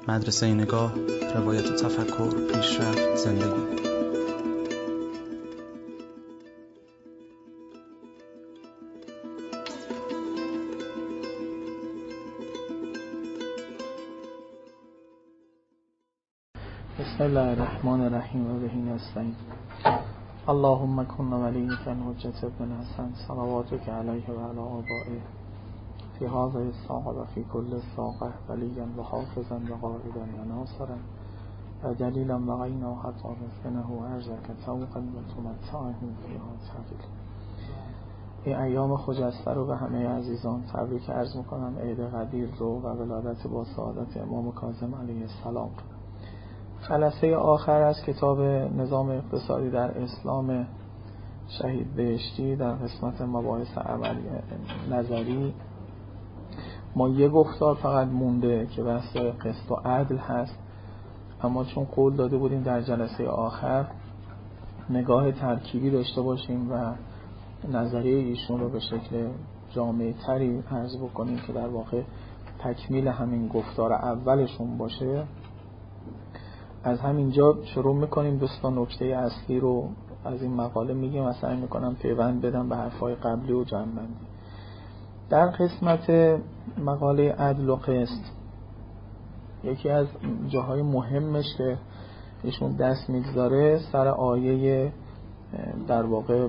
مدرسه نگاه، روایت تفکر، پیشرفت، زندگی. بسم الله الرحمن الرحیم و به نستعین. اللهم کن ولیک الحجة ابن الحسن صلواتک علیه و علی آبائه فی هذه الساعة و فی کل ساعة ولیا و حافظا و قائدا و ناصرا و دلیلا و غینا حتی نسکنه ارزک توقا و تمتعه فیها طویلا. این ایام خجسته رو به همه عزیزان تبریک عرض میکنم. عید قدیر رو و ولادت با سعادت امام کاظم علیه السلام. جلسه آخر از کتاب نظام اقتصادی در اسلام شهید بهشتی در قسمت مباحث عملی نظری ما یه گفتار فقط مونده که بحث قسط و عدل هست، اما چون قول داده بودیم در جلسه آخر نگاه ترکیبی داشته باشیم و نظریه ایشون رو به شکل جامع تری عرض بکنیم که در واقع تکمیل همین گفتار اولشون باشه، از همینجا شروع میکنیم. دوستان نکته اصلی رو از این مقاله میگیم و سعی میکنم پیوند بدم به حرفای قبلی و جمع‌بندی. در قسمت مقاله عدل و قسط یکی از جاهای مهمش که ایشون دست میگذاره سر آیه در واقع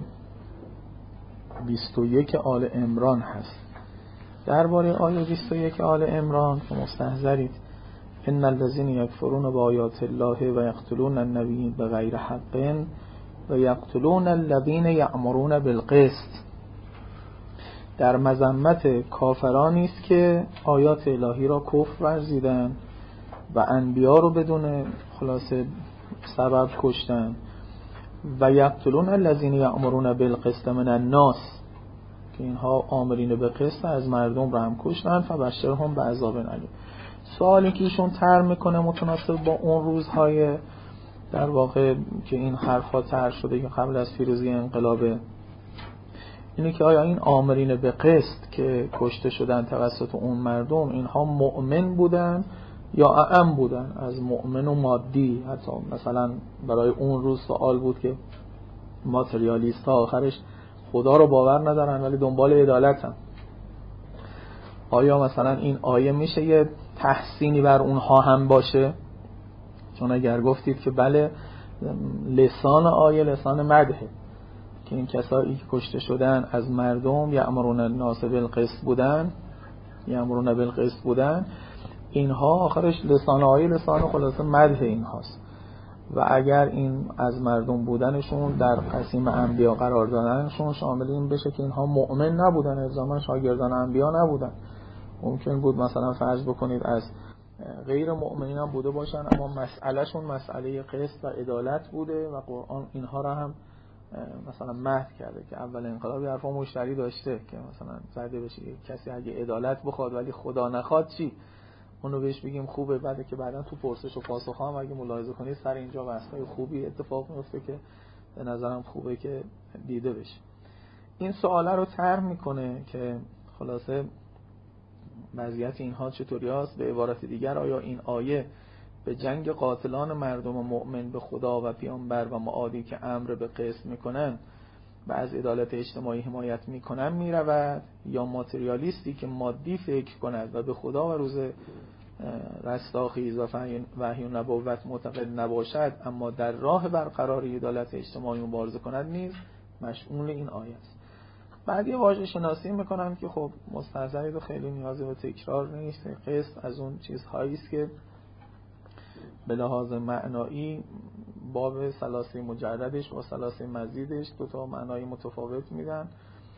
21 آل عمران هست. درباره آیه 21 آل عمران که مستحضرید: ان الذين يكفرون بآيات الله و یقتلون النبیین بغیر حق و یقتلون الذين یأمرون بالقسط، در مذمت کافرانی است که آیات الهی را کفر ورزیدن و انبیا رو بدون خلاصه سبب کشتن و یقتلون الذين یأمرون بالقسط من الناس، که اینها آمرین به قسط از مردم رو هم کشتن. فبشرهم بعذاب الیم. سوالی که ایشون طرح میکنه متناسب با اون روزهای در واقع که این حرفا طرح شده که قبل از پیروزی انقلاب، اینه که آیا این آمرین به قسط که کشته شدن توسط اون مردم اینها مؤمن بودن یا اعم بودن از مؤمن و مادی؟ حتی مثلا برای اون روز سوال بود که ماتریالیست ها آخرش خدا رو باور ندارن ولی دنبال عدالتن. آیا مثلا این آیه میشه یه تحسینی بر اونها هم باشه؟ چون اگر گفتید که بله، لسان آیه لسان مدحه که این کسایی که کشته شدن از مردم یأمرون الناس بالقسط بودن، اینها آخرش لسان آیه لسان خلاصه مدح اینهاست. و اگر این از مردم بودنشون در قسیم انبیا قرار دادنشون شامل این بشه که اینها مؤمن نبودن، الزاما شاگردان انبیا نبودن. ممکن بود مثلا فرض بکنید از غیر مؤمنین هم بوده باشن اما مسئلهشون مسئله قسط و عدالت بوده و قرآن اینها را هم مثلا مدح کرده که اول انقلاب حرفا مشتری داشته که مثلا زده بشه کسی اگه عدالت بخواد ولی خدا نخواد چی؟ اونو بهش بگیم خوبه. بعد که بعدا تو پرسش و پاسخ هم اگه ملاحظه کنید سر اینجا بحث‌های خوبی اتفاق میفته که به نظرم خوبه که دیده بشه. این سواله رو طرح میکنه که خلاصه وضعیت اینها چطوری است. به عبارت دیگر آیا این آیه به جنگ قاتلان مردم مؤمن به خدا و پیامبر و معادی که امر به قسط میکنن و از عدالت اجتماعی حمایت میکنن میرود، یا ماتریالیستی که مادی فکر کند و به خدا و روز رستاخیز و وحی و نبوت معتقد نباشد اما در راه برقراری عدالت اجتماعی مبارزه کند نیز مشمول این آیه است؟ بعد یه واژه شناسی میکنم که خب مستحضرید و خیلی نیازی به تکرار نیست. قسط از اون چیزهایی است که به لحاظ معنایی باب ثلاثه مجردش و ثلاثه مزیدش دو تا معنای متفاوت میدن.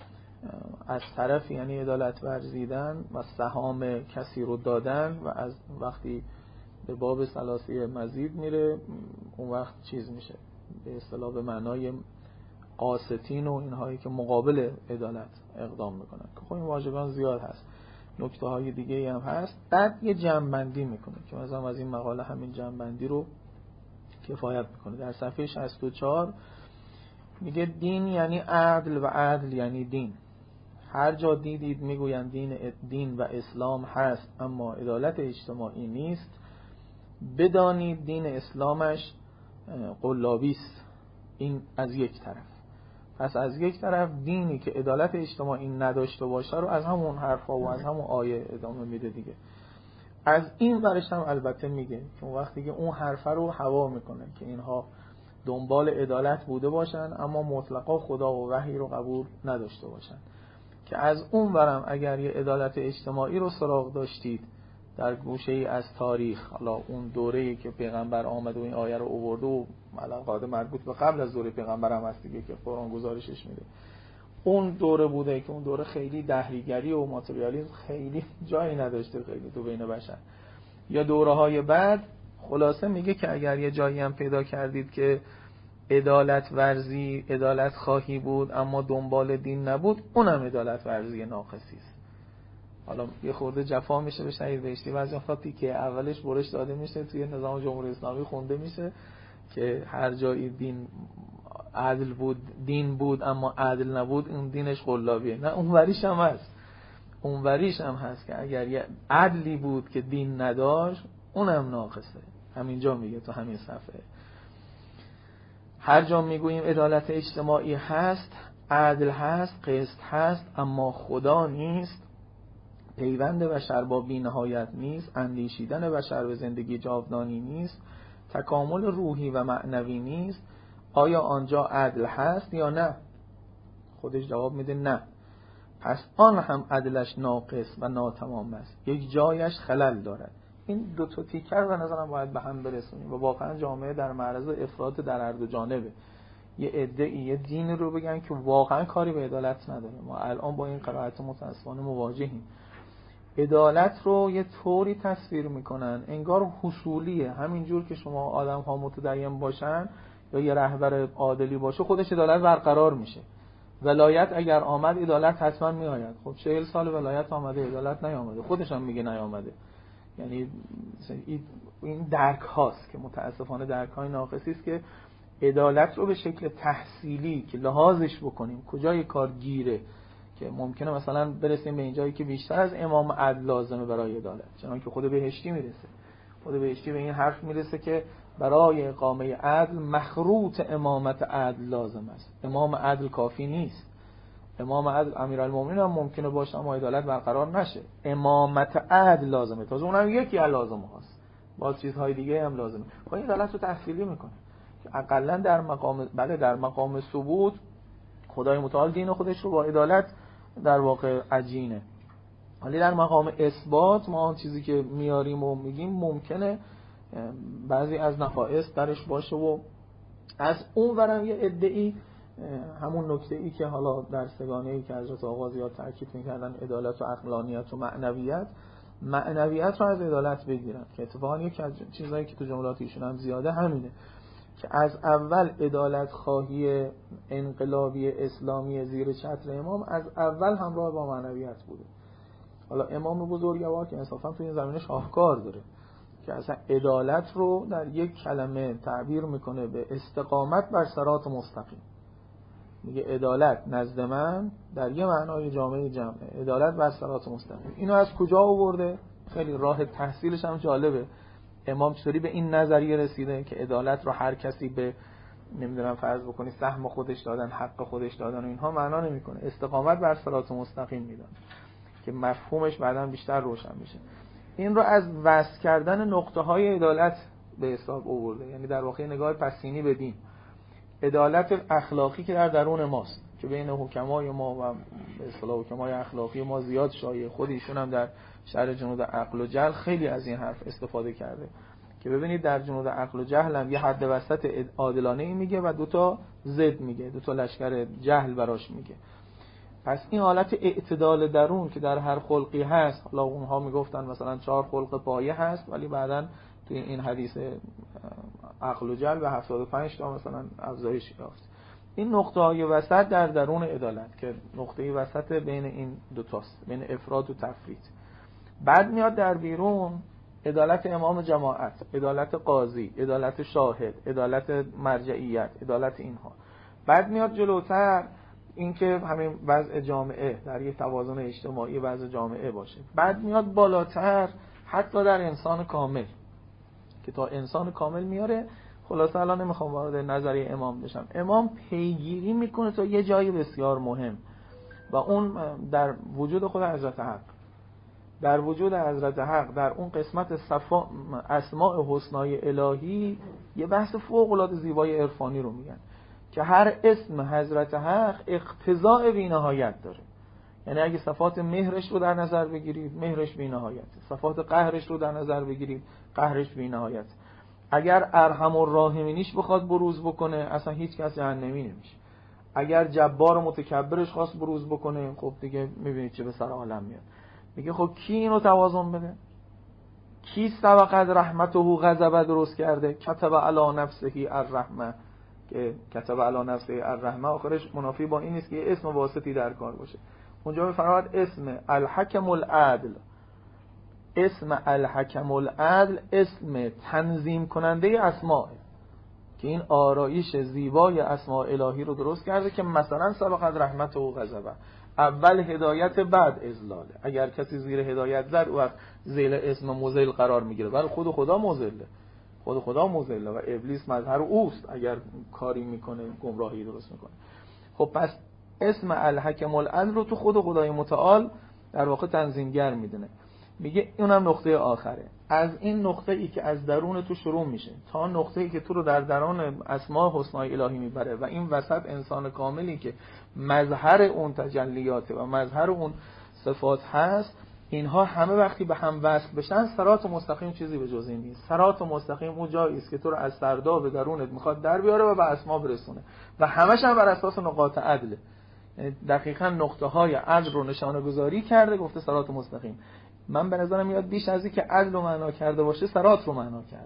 از طرف یعنی عدالت ورزیدن و سهام کسی رو دادن، و از وقتی به باب ثلاثه مزید میره اون وقت چیز میشه به اصطلاح به معنای قاسطین و اینهایی که مقابل عدالت اقدام میکنن. خب این واژگان زیاد هست، نکته های دیگه هم هست. بعد یه جمع‌بندی میکنه که مثلا از این مقاله همین جمع‌بندی رو کفایت میکنه. در صفحه 64 میگه دین یعنی عدل و عدل یعنی دین. هر جا دیدید میگویند دین و اسلام هست اما عدالت اجتماعی نیست، بدانید دین اسلامش قلابی است. این از یک طرف. پس از یک طرف دینی که عدالت اجتماعی نداشته باشه رو از همون حرفا و از همون آیه ادامه میده دیگه. از این ورش هم البته میگه که وقتی که اون حرفه رو هوا میکنه که اینها دنبال عدالت بوده باشن اما مطلقا خدا و وحی رو قبول نداشته باشن، که از اون ورم اگر یه عدالت اجتماعی رو سراغ داشتید در گوشه ای از تاریخ، حالا اون دوره‌ای که پیغمبر آمد و این آیه رو آورد و ملقات مربوط به قبل از دوره پیغمبر هم هست دیگه که قرآن گزارشش میده، اون دوره بوده که اون دوره خیلی دهریگری و ماتریالیسم خیلی جایی نداشته خیلی تو بین بشر، یا دوره‌های بعد. خلاصه میگه که اگر یه جایی هم پیدا کردید که عدالت ورزی، عدالت خواهی بود اما دنبال دین نبود، اونم عدالت ورزی ناقصی است. حالا یه خورده جفا میشه به شهید بهشتی، بعضی وقتا تیکه اولش برش داده میشه توی نظام جمهوری اسلامی خونده میشه که هر جایی دین عدل بود، دین بود اما عدل نبود، اون دینش قلابیه. نه، اونوریش هم هست، اونوریش هم هست که اگر یه عدلی بود که دین نداشت اونم ناقصه. همینجا میگه تو همین صفحه، هر جا میگوییم عدالت اجتماعی هست، عدل هست، قسط هست، اما خدا نیست، پیوند بشر با بی‌نهایت نیست، اندیشیدن بشر به زندگی جاودانی نیست، تکامل روحی و معنوی نیست، آیا آنجا عدل هست یا نه؟ خودش جواب میده نه. پس آن هم عدلش ناقص و ناتمام است، یک جایش خلل دارد. این دو تا تیکر به نظرم باید به هم برسونیم و واقعا جامعه در معرض افراط در هر دو جانبه. یه عده یه دین رو بگن که واقعا کاری به عدالت نداره. ما الان با این قرائت متاسفانه مواجهیم. عدالت رو یه طوری تصویر میکنن انگار حصولیه، همینجور که شما آدم ها متدین باشن یا یه رهبر عادلی باشه خودش عدالت برقرار میشه. ولایت اگر آمد عدالت حتما میآید. خب 40 سال ولایت آمده عدالت نیامده، خودش هم میگه نیامده. یعنی این درک هاست که متاسفانه درک های ناقصی است که عدالت رو به شکل تحصیلی که لحاظش بکنیم کجای کار گیره، که ممکنه مثلا برسیم به اینجایی که بیشتر از امام عدل لازمه برای عدالت، چنانکه که خود بهشتی میرسه. خود بهشتی به این حرف میرسه که برای اقامه عدل مخروط امامت عدل لازم است. امام عدل کافی نیست. امام عدل امیرالمومنین هم ممکنه باشه اما عدالت برقرار نشه. امامت عدل لازمه، تازه اونم یکی از لازمه هاست، با چیزهای دیگه هم لازمه. خب این عدالت رو تحصیلی میکنه که حداقل در مقام ثبوت خدای متعال دین خودش رو با عدالت در واقع عجینه. ولی در مقام اثبات ما چیزی که میاریم و میگیم ممکنه بعضی از نقائص درش باشه و از اون ورم یه ادعی همون نکته‌ای که حالا در سگانه‌ای که حضرت آقا زیاد تاکید می‌کردن عدالت و عقلانیت و معنویت رو از عدالت بگیرن، که اتفاقا یکی از چیزایی که تو جملات ایشون هم زیاده همینه که از اول عدالت خواهی انقلابی اسلامی زیر چتر امام از اول همراه با معنویت بوده. حالا امام بزرگوار که انصافا تو این زمینه شاهکار داره که اصلا عدالت رو در یک کلمه تعبیر میکنه به استقامت بر صراط مستقیم. میگه عدالت نزد من در یه معنای جامعه جمعه عدالت بر صراط مستقیم. اینو از کجا آورده؟ خیلی راه تحصیلش هم جالبه. امام چطوری به این نظریه رسیده که عدالت رو هر کسی به نمیدونم فرض بکنی سهم خودش دادن، حق خودش دادن و اینها معنا نمیکنه، استقامت بر صراط مستقیم میدن که مفهومش بعداً بیشتر روشن میشه. این رو از وصل کردن نقطه های عدالت به حساب آورده، یعنی در واقع نگاه پسینی به دین. عدالت اخلاقی که در درون ماست که بین حکمای ما و به اصطلاح حکمای اخلاقی ما زیاد شایع، خود ایشون هم در شرح جنود عقل و جهل خیلی از این حرف استفاده کرده که ببینید در جنود عقل و جهل هم یه حد وسط عادلانه ای میگه و دوتا ضد میگه، دوتا لشکر جهل براش میگه. پس این حالت اعتدال درون که در هر خلقی هست، حالا اونها میگفتن مثلا 4 خلق پایه هست ولی بعداً توی این حدیث عقل و جهل به 75 تا مثلا افزایش یافت. این نقطه های وسط در درون عدالت که نقطه وسط بین این دوتاست، بین افراط و تفریط. بعد میاد در بیرون عدالت امام جماعت، عدالت قاضی، عدالت شاهد، عدالت مرجعیت، عدالت اینها. بعد میاد جلوتر اینکه همین وضع جامعه در یک توازن اجتماعی وضع جامعه باشه. بعد میاد بالاتر حتی در انسان کامل که تا انسان کامل میاره. خلاصه الان نمیخوام وارد نظریه امام بشم. امام پیگیری میکنه تا یه جایی بسیار مهم و اون در وجود خود حضرت حق، در وجود حضرت حق، در اون قسمت اسماء حسنای الهی یه بحث فوق العاده زیبای عرفانی رو میگن که هر اسم حضرت حق اقتضاء بی‌نهایت داره. یعنی اگه صفات مهرش رو در نظر بگیرید، مهرش بی‌نهایت. صفات قهرش رو در نظر بگیرید، قهرش بی‌نهایت. اگر ارحم الراحمینیش بخواد بروز بکنه، اصلا هیچ کس جهنمی نمیشه. اگر جبار و متکبرش خواست بروز بکنه، خب دیگه میبینید چه به سر عالم میاد. میگه خب کی اینو توازن بده؟ کی سبقت رحمته و غضب درست کرده؟ کتب علی نفسه الرحمه، که کتب علی نفسه الرحمه آخرش منافی با این نیست که یه اسم واسطی در کار باشه. اونجا میفرماید اسم الحکم العدل، اسم الحکم العدل اسم تنظیم کننده اسماء، که این آرایش زیبای اسماء الهی رو درست کرده که مثلا سبقت رحمت و غضب، اول هدایت بعد اضلاله. اگر کسی زیر هدایت زد وقت زیر اسم مضل قرار میگیره، برای خود خدا مضله، خود خدا مضله و ابلیس مظهر اوست اگر کاری میکنه گمراهی درست میکنه. خب پس اسم الحکم العدل رو تو خود خدای متعال در واقع تنظیمگر میدونه. میگه اونم نقطه آخره. از این نقطه ای که از درون تو شروع میشه تا نقطه ای که تو رو در درون اسماء حسنای الهی میبره و این وسط انسان کاملی که مظهر اون تجلیاته و مظهر اون صفات هست، اینها همه وقتی به هم وصل بشن، صراط مستقیم چیزی به جز این نیست. صراط مستقیم اون جایی است که تو رو از سردا به درونت میخواد در بیاره و به اسما برسونه و همش هم بر اساس نقاط عدله. یعنی دقیقاً نقطه های عدل رو نشانه گذاری کرده، گفته صراط مستقیم. من به نظرم میاد بیش از این که عدل رو معنا کرده باشه، صراط رو معنا کرده.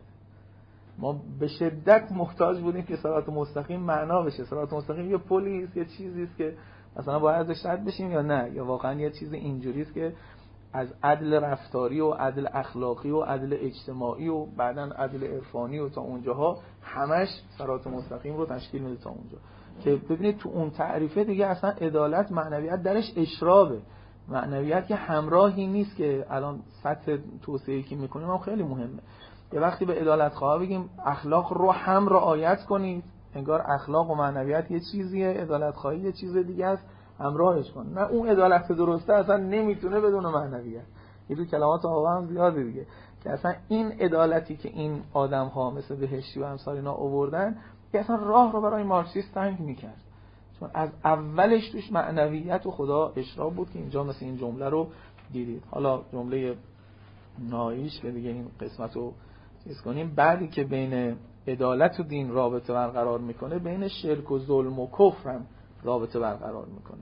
ما به شدت محتاج بودیم که صراط مستقیم معنا بشه. صراط مستقیم یه پلی است، یه چیزی است که مثلا باید ازش رد بشیم یا نه، یا واقعا یه چیز اینجوری است که از عدل رفتاری و عدل اخلاقی و عدل اجتماعی و بعداً عدل عرفانی و تا اونجاها همش صراط مستقیم رو تشکیل میده تا اونجا که ببینید تو اون تعریفه دیگه اصلا عدالت معنویت درش اشرابه. معنویت که همراهی نیست که الان سطح توصیه‌ای که میکنیم هم خیلی مهمه. یه وقتی به عدالت خواه بگیم اخلاق رو هم رعایت کنید، انگار اخلاق و معنویت یه چیزیه، عدالت خواهی یه چیز دیگه است، همراهش کن. نه، اون عدالت درسته اصلا نمیتونه بدون معنویت. یه تو کلمات آقا هم زیاده دیگه که اصلا این عدالتی که این آدم ها مثل بهشتی و امثال اینا آوردن که اصلا راه رو برای مارکسیست تنگ میکرد، چون از اولش توش معنویت و خدا اشراف بود که اینجا مثل این جمله رو دیدید. حالا جمله ناییش که دیگه این قسمت رو چیز کنیم، بعدی که بین عدالت و دین رابطه برقرار میکنه، بین شرک و ظلم و کفر هم رابطه برقرار میکنه.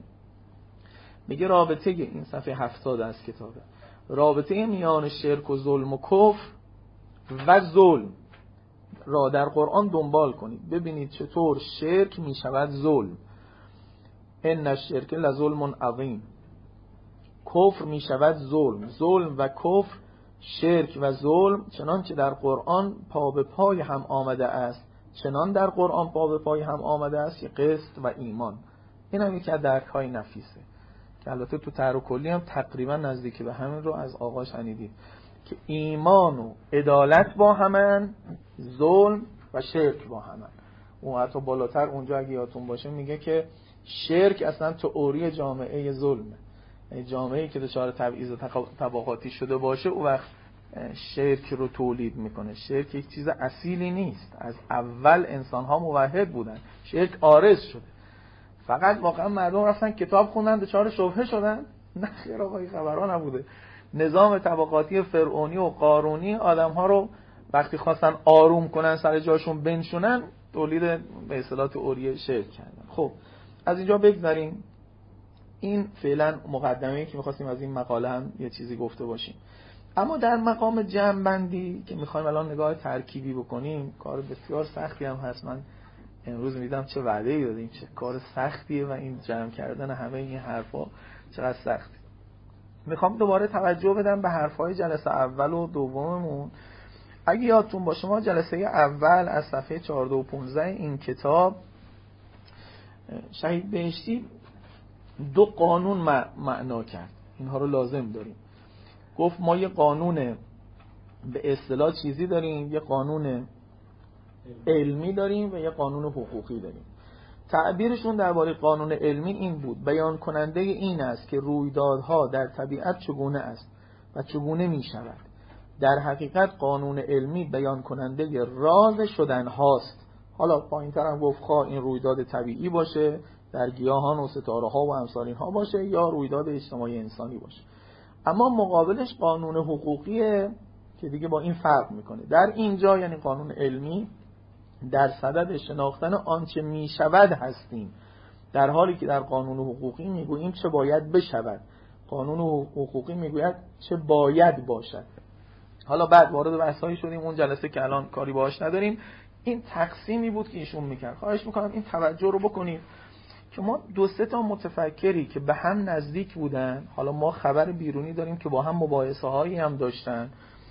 میگه رابطه، این صفحه 70 از کتابه، رابطه میان شرک و ظلم و کفر و ظلم را در قرآن دنبال کنید، ببینید چطور شرک میشود ظلم. ان الشرک لظلم عظیم. کفر میشود ظلم. ظلم و کفر، شرک و ظلم چنانچه در قرآن پا به پای هم آمده است، چنان در قرآن پا به پای هم آمده است که قسط و ایمان. این هم یکی از درک‌های نفیسه که البته تو تعریف کلی هم تقریبا نزدیک به همین رو از آقا شنیدید که ایمان و عدالت با همن، ظلم و شرک با همن. اون حتی بالاتر اونجا اگه یادتون باشه میگه که شرک اصلا تئوری جامعه ظلمه. یعنی جامعه‌ای که دچار تبعیض طبقاتی شده باشه اون وقت شرک رو تولید میکنه. شرک یک چیز اصیلی نیست، از اول انسان‌ها موحد بودن، شرک عارض شده. فقط واقعا مردم رفتن کتاب خوندن دچار شبهه شدن؟ نه خیر آقا، این خبرها نبوده. نظام طبقاتی فرعونی و قارونی آدم‌ها رو وقتی خواستن آروم کنن، سر جاشون بنشونن، تولید به اصطلاح تئوری شرک کردن. خب از اینجا بگذاریم. این فعلا مقدمه‌ای که می‌خواستیم از این مقاله هم یه چیزی گفته باشیم. اما در مقام جمع‌بندی که می‌خوایم الان نگاه ترکیبی بکنیم، کار بسیار سختی هم هست. من امروز میدم چه وعده‌ای دادیم، چه کار سختیه و این جمع کردن همه این حرفا چقدر سخته. میخوام دوباره توجه بدم به حرفای جلسه اول و دوممون. اگه یادتون باشه ما جلسه اول از صفحه 14 و 15 این کتاب شهید بهشتی 2 قانون معنا کرد. اینها رو لازم داریم. گفت ما یه قانون به اصطلاح چیزی داریم، یه قانون علمی داریم و یه قانون حقوقی داریم. تعبیرشون درباره قانون علمی این بود: بیان کننده این است که رویدادها در طبیعت چگونه است و چگونه می شود. در حقیقت قانون علمی بیان کننده راز شدن هاست. حالا پایین‌تر هم گفت خواه این رویداد طبیعی باشه، در گیاهان و ستاره ها و امثال اینها باشه، یا رویداد اجتماعی انسانی باشه. اما مقابلش قانون حقوقیه که دیگه با این فرق میکنه. در اینجا یعنی قانون علمی در صدد شناختن آنچه می شود هستیم، در حالی که در قانون حقوقی میگوییم چه باید بشود. قانون حقوقی میگوید چه باید باشد. حالا بعد وارد بحثایی شدیم اون جلسه که الان کاری باهاش نداریم. این تقسیمی بود که ایشون میکرد. خواهش میکنم این توجه رو بکنید که ما 2-3 تا متفکری که به هم نزدیک بودن، حالا ما خبر بیرونی داریم که با هم مباحثه هایی هم داشتن،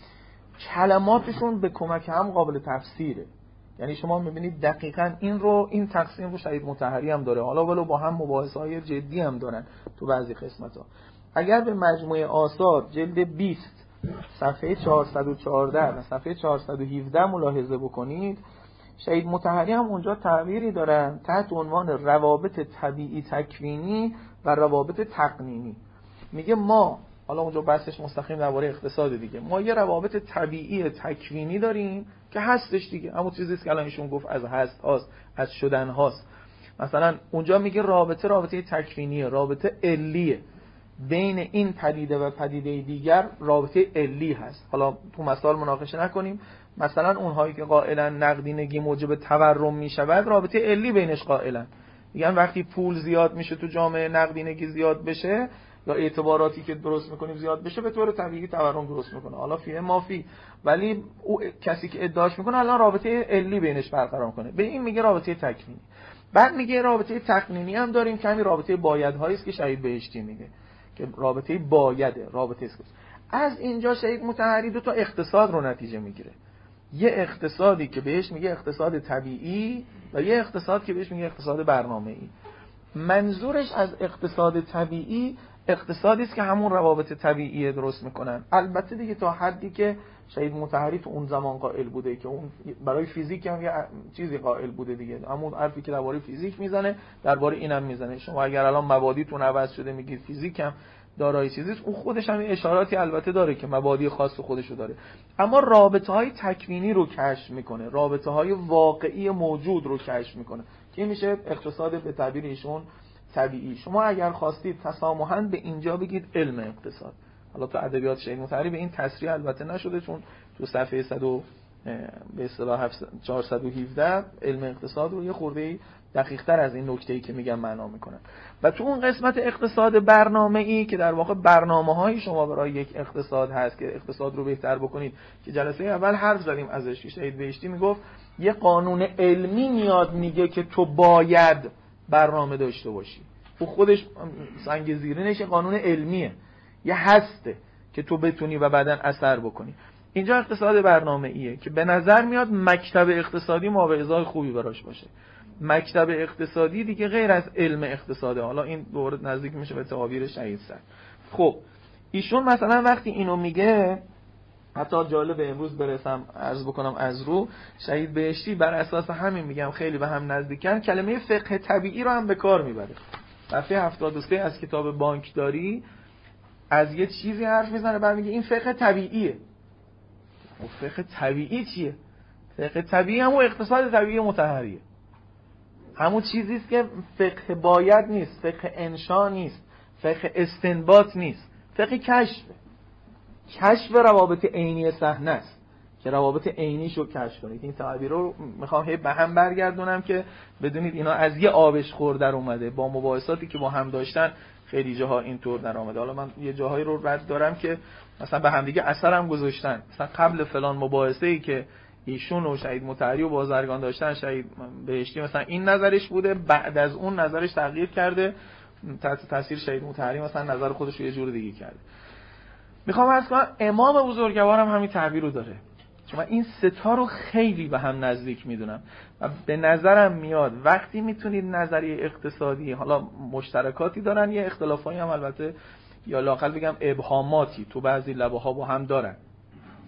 کلماتشون به کمک هم قابل تفسیره. یعنی شما میبینید دقیقاً این تقسیم رو شهید مطهری هم داره، حالا ولو با هم مباحثه های جدی هم دارن تو بعضی قسمت‌ها. اگر به مجموعه آثار جلد 20 صفحه 414 و صفحه 417 ملاحظه بکنید، شهید مطهری هم اونجا تعبیری دارن تحت عنوان روابط طبیعی تکوینی و روابط تقنینی. میگه ما، حالا اونجا بحثش مستقیم درباره اقتصاد دیگه، ما یه روابط طبیعی تکوینی داریم که هستش دیگه، همون چیزی است که الان ایشون گفت از هست هاست، از شدن هاست. مثلا اونجا میگه رابطه تکوینیه، رابطه علیه، بین این پدیده و پدیده دیگر رابطه علی هست. حالا تو مثال مناقشه نکنیم. مثلا اونهایی که قائلن نقدینگی موجب تورم میشود، رابطه علی بینش قائلن، میگن وقتی پول زیاد میشه تو جامعه، نقدینگی زیاد بشه یا اعتباراتی که درست میکنیم زیاد بشه، به طور طبیعی تورم درست میکنه. حالا فیه مافی، ولی او کسی که ادعاش میکنه الان رابطه علی بینش برقرار کنه، به این میگه رابطه تکوینی. بعد میگه رابطه تقنینی هم داریم که همین رابطه بایدهایی است که شهید بهشتی میگه که رابطه بایده، رابطه است. از اینجا شهید مطهری 2 تا اقتصاد رو نتیجه میگیره. یه اقتصادی که بهش میگه اقتصاد طبیعی و یه اقتصاد که بهش میگه اقتصاد برنامه‌ای. منظورش از اقتصاد طبیعی اقتصادی است که همون روابط طبیعی درست میکنن. البته دیگه تا حدی که شهید مطهری تو اون زمان قائل بوده که اون برای فیزیک هم یه چیزی قائل بوده دیگه، همون حرفی که درباره فیزیک میزنه درباره اینم میزنه. شما اگر الان مبادیتون عوض شده میگید فیزیک هم دارای چیزی است، اون خودش هم اشاراتی البته داره که مبادی خاص خودشو داره، اما رابطه‌های تکوینی رو کشف میکنه، رابطه‌های واقعی موجود رو کشف میکنه که میشه اقتصاد به تعبیر ایشون طبیعی. شما اگر خواستید تسامحاً به اینجا بگید علم اقتصاد. حالا تو ادبیات شهید مطهری به این تصریح البته نشده، چون تو صفحه 100 به اصطلاح 417 علم اقتصاد رو یه خورده‌ای دقیق‌تر از این نکته‌ای که میگم معنا میکنن. و تو اون قسمت اقتصاد برنامه‌ای که در واقع برنامه‌های شما برای یک اقتصاد هست که اقتصاد رو بهتر بکنید، که جلسه اول حرف زدیم ازش، شهید بهشتی میگفت یه قانون علمی میاد میگه که تو باید برنامه داشته باشی. او خودش سنگ زیرینش قانون علمیه، یه هسته که تو بتونی و بعدن اثر بکنی. اینجا اقتصاد برنامه‌ایه که به نظر میاد مکتب اقتصادی مواعظهای خوبی براش باشه. مکتب اقتصادی دیگه غیر از علم اقتصاده. حالا این دوره نزدیک میشه به تعابیر شهید سر. خب ایشون مثلا وقتی اینو میگه، حتی جالب امروز برسم عرض بکنم از رو، شهید بهشتی بر اساس همین میگم خیلی به هم نزدیکن، کلمه فقه طبیعی رو هم به کار میبره. صفحه 73 از کتاب بانکداری از یه چیزی حرف میزنه، بعد میگه این فقه طبیعیه. و فقه طبیعی چیه؟ فقه طبیعی همون اقتصاد طبیعی مطهریه، همون چیزی است که فقه باید نیست، فقه انشا نیست، فقه استنباط نیست، فقه کشفه. کشف روابط عینی صحنه است که روابط عینیشو کشف کنید. این تعبیر رو میخوام به هم برگردونم که بدونید اینا از یه آبش خورد در اومده، با مباحثاتی که با هم داشتن خیلی جاها اینطور در اومده. حالا من یه جاهایی رو رد دارم که مثلا به هم دیگه اثرم گذاشتن، مثلا قبل فلان مباحثه‌ای که ایشون و شهید مطهری و بازرگان داشتن، شهید بهشتی مثلا این نظرش بوده، بعد از اون نظرش تغییر کرده، تحت تاثیر شهید مطهری مثلا نظر خودش رو یه جور دیگه کرده. میخوام عرض کنم امام بزرگوارم همین تعبیر رو داره، چون من این سه تا رو خیلی به هم نزدیک میدونم و به نظرم میاد وقتی میتونید نظریه اقتصادی، حالا مشترکاتی دارن، یه اختلافایی هم البته یا لااقل بگم ابهاماتی تو بعضی لبه ها با هم دارن،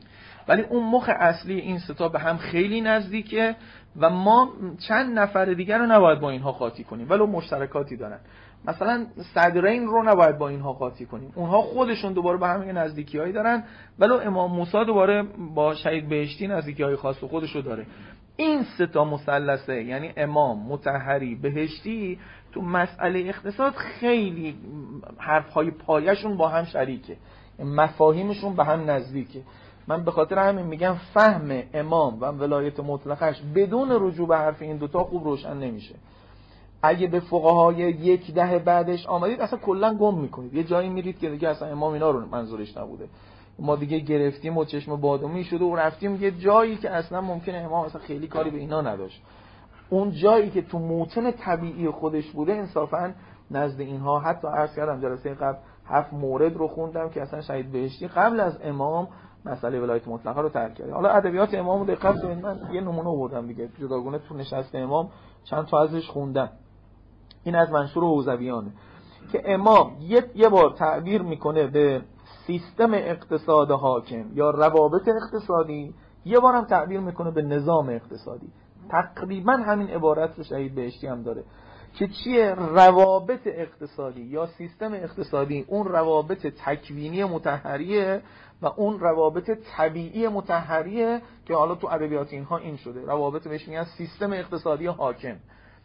ولی اون مخ اصلی این ستا به هم خیلی نزدیکه و ما چند نفر دیگر رو نباید با اینها قاطی کنیم ولو مشترکاتی دارن. مثلا صدرین رو نباید با اینها قاطی کنیم، اونها خودشون دوباره به هم نزدیکی‌هایی دارن، ولو امام موسی دوباره با شهید بهشتی نزدیکی‌های خاص خودش رو داره. این سه تا مثلثه، یعنی امام، مطهری، بهشتی، تو مسئله اقتصاد خیلی حرف‌های پایه‌شون با هم شریکه، مفاهیمشون به هم نزدیکه. من به خاطر همین میگم فهم امام و ولایت مطلقش بدون رجوع به حرف این دوتا خوب روشن نمیشه. اگه به فقهای 1 دهه بعدش آمدید اصلا کلا گم میکنید، یه جایی میرید که دیگه اصلا امام اینا رو منظورش نبوده، ما دیگه گرفتیم و چشم بادومی شده و رفتیم یه جایی که اصلا ممکنه امام اصلا خیلی کاری به اینا نداشت. اون جایی که تو موطن طبیعی خودش بوده انصافا نزد اینها، حتی عرض کردم جلسه قبل 7 مورد رو خوندم که اصلا شهید بهشتی قبل از امام مسئله ولایت مطلقه رو ترک کرده. حالا ادبیات امام رو دقت کنید، من یه نمونه آوردم دیگه جداگونه تو نشست امام چند تا ازش خوندم. این از منشور حوزویانه که امام یه بار تعبیر میکنه به سیستم اقتصاد حاکم یا روابط اقتصادی، یه بار هم تعبیر میکنه به نظام اقتصادی. تقریبا همین عبارت رو شهید بهشتی هم داره که چیه روابط اقتصادی یا سیستم اقتصادی، اون روابط تکوینی مطهریه و اون روابط طبیعی مطهریه که حالا تو ادبیات اینها این شده، روابط بهش میگن سیستم اقتصادی حاکم،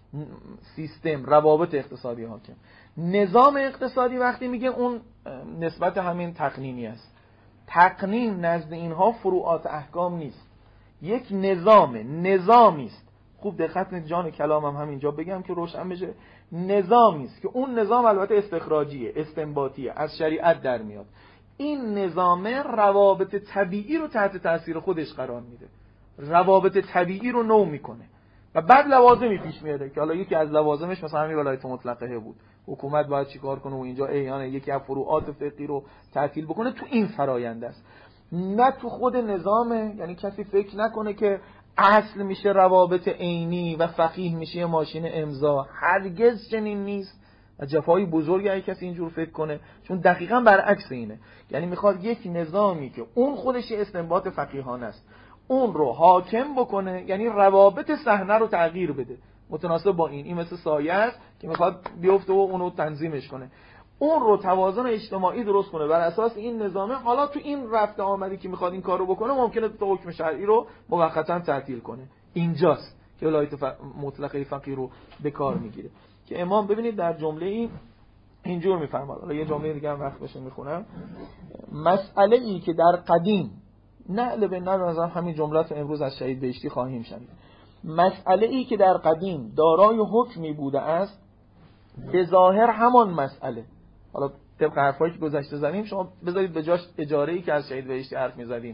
سیستم روابط اقتصادی حاکم. نظام اقتصادی وقتی میگه اون نسبت همین تقنینی است. تقنین نزد اینها فروعات احکام نیست، یک نظامی است. خوب دقت کنید، جان کلامم همینجا بگم که روشن بشه، نظامی است که اون نظام البته استخراجیه، استنباطیه، از شریعت در میاد. این نظام روابط طبیعی رو تحت تاثیر خودش قرار میده، روابط طبیعی رو نو میکنه و بعد لوازمی پیش میاره که حالا یکی از لوازمش مثلا همین ولایت مطلقه بود. حکومت باید چیکار کنه و اینجا احیانا یکی از فروعات فقهی رو تعطیل بکنه. تو این فرآیند است، نه تو خود نظامه. یعنی کسی فکر نکنه که اصل میشه روابط عینی و فقیه میشه ماشین امضا، هرگز چنین نیست و جفای بزرگی اگه کسی اینجور فکر کنه، چون دقیقاً برعکس اینه. یعنی میخواد یک نظامی که اون خودش استنباط فقیهانه است اون رو حاکم بکنه، یعنی روابط صحنه رو تغییر بده متناسب با این مثل سایه است که میخواد بیفته و اونو تنظیمش کنه، اون رو توازن اجتماعی درست کنه بر اساس این نظامه. حالا تو این رفته آمدی که میخواد این کارو بکنه ممکنه تو حکم شرعی رو موقتا تعطیل کنه. اینجاست که ولایت مطلقه فقیه رو به کار میگیره که امام ببینید در جمله اینجور میفرماد. حالا یه جمله دیگه هم وقت بشه میخونم. مسئله ای که در قدیم نقل به نظر همین جملات امروز از شهید بهشتی خواهیم شنید. مسئله ای که در قدیم دارای حکمی بوده است به ظاهر همان مسئله. حالا طبق حرفایی که گذشته زدیم شما بذارید به جاش اجاره ای که از شهید بهشتی حرف می‌زدیم،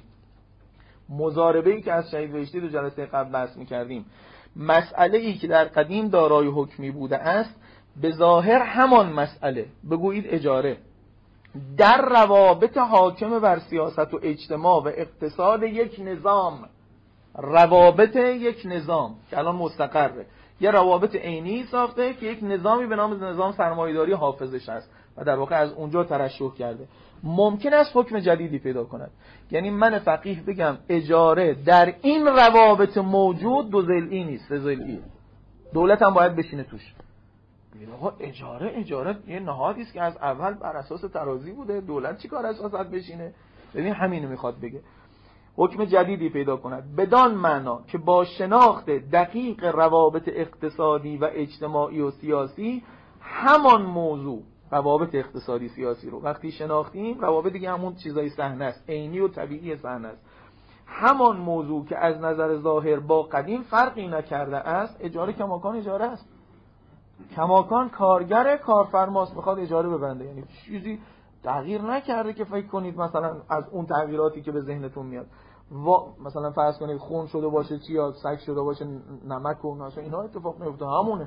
مضاربه ای که از شهید بهشتی تو جلسه قبل بحث می‌کردیم. مسئله ای که در قدیم دارای حکمی بوده است به ظاهر همان مسئله، بگویید اجاره، در روابط حاکم بر سیاست و اجتماع و اقتصاد یک نظام، روابط یک نظام که الان مستقره، یه روابط عینی ساخته که یک نظامی به نام نظام سرمایه‌داری حافظش است و در واقع از اونجا ترشح کرده. ممکن است حکم جدیدی پیدا کند. یعنی من فقیه بگم اجاره در این روابط موجود دو ضلعی نیست، سه ضلعی. دولت هم باید بشینه توش. آقا اجاره یه نهادی است که از اول بر اساس ترازی بوده، دولت چیکار اساس بشینه؟ ببین همینو میخواد بگه. حکم جدیدی پیدا کند بدان معنا که با شناخت دقیق روابط اقتصادی و اجتماعی و سیاسی همان موضوع، روابط اقتصادی سیاسی رو وقتی شناختیم، روابط دیگه همون چیزای صحنه است، عینی و طبیعی صحنه است، همان موضوع که از نظر ظاهر با قدیم فرقی نکرده است. اجاره کماکان اجاره است، کماکان کارگر کارفرماست میخواد اجاره ببنده، یعنی چیزی تغییر نکرده که فکر کنید مثلا از اون تغییراتی که به ذهنتون میاد مثلا فرض کنید خون شده باشه چی یا سگ شده باشه نمک و ناشه، اینا اتفاق نمیفته،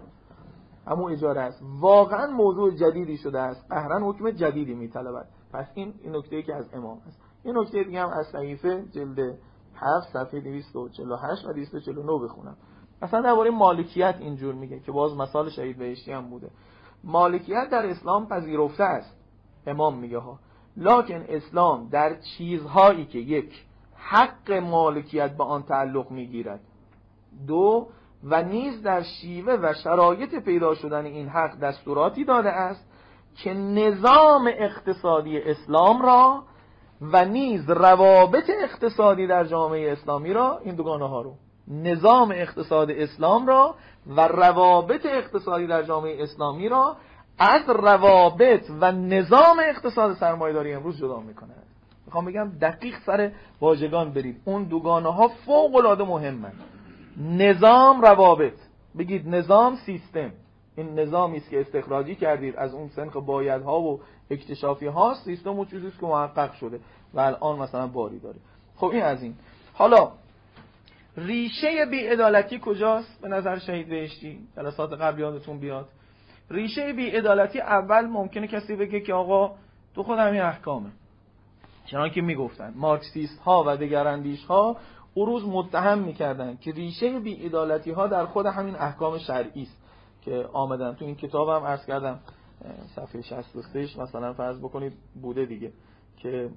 همون اجاره است. واقعا موضوع جدیدی شده است، قهرن حکم جدیدی میطلبد. پس این نکته‌ای که از امام است. این نکته دیگه هم از صحیفه جلد 7 صفحه 248 و 249 بخونم. مثلا درباره مالکیت اینجور میگه که باز مثال شهید بهشتی هم بوده. مالکیت در اسلام پذیرفته است، امام میگه ها، لکن اسلام در چیزهایی که یک حق مالکیت به آن تعلق میگیرد. 2 و نیز در شیوه و شرایط پیدا شدن این حق دستوراتی داده است که نظام اقتصادی اسلام را و نیز روابط اقتصادی در جامعه اسلامی را، این دوگانه ها رو، نظام اقتصاد اسلام را و روابط اقتصادی در جامعه اسلامی را از روابط و نظام اقتصاد سرمایه‌داری امروز جدا میکنه. میخوام بگم دقیق سر واژگان برید. اون دوگانه ها فوق العاده مهمن. نظام، روابط. بگید نظام، سیستم. این نظامی است که استخراجی کردید از اون سنخ بایدها و اکتشافی ها. سیستم اون چیزی است که محقق شده و الان مثلا باری داره. خب این از این. حالا ریشه بی‌عدالتی کجاست به نظر شهید بهشتی؟ جلسات قبل یادتون بیاد. ریشه بی‌عدالتی اول ممکنه کسی بگه که آقا تو خود همین احکامه. چنانکه که میگفتن مارکسیست ها و دگراندیش ها اون روز متهم میکردن که ریشه بی‌عدالتی ها در خود همین احکام شرعی است که آمدن. تو این کتابم عرض کردم صفحه 63 مثلا فرض بکنید بوده دیگه، که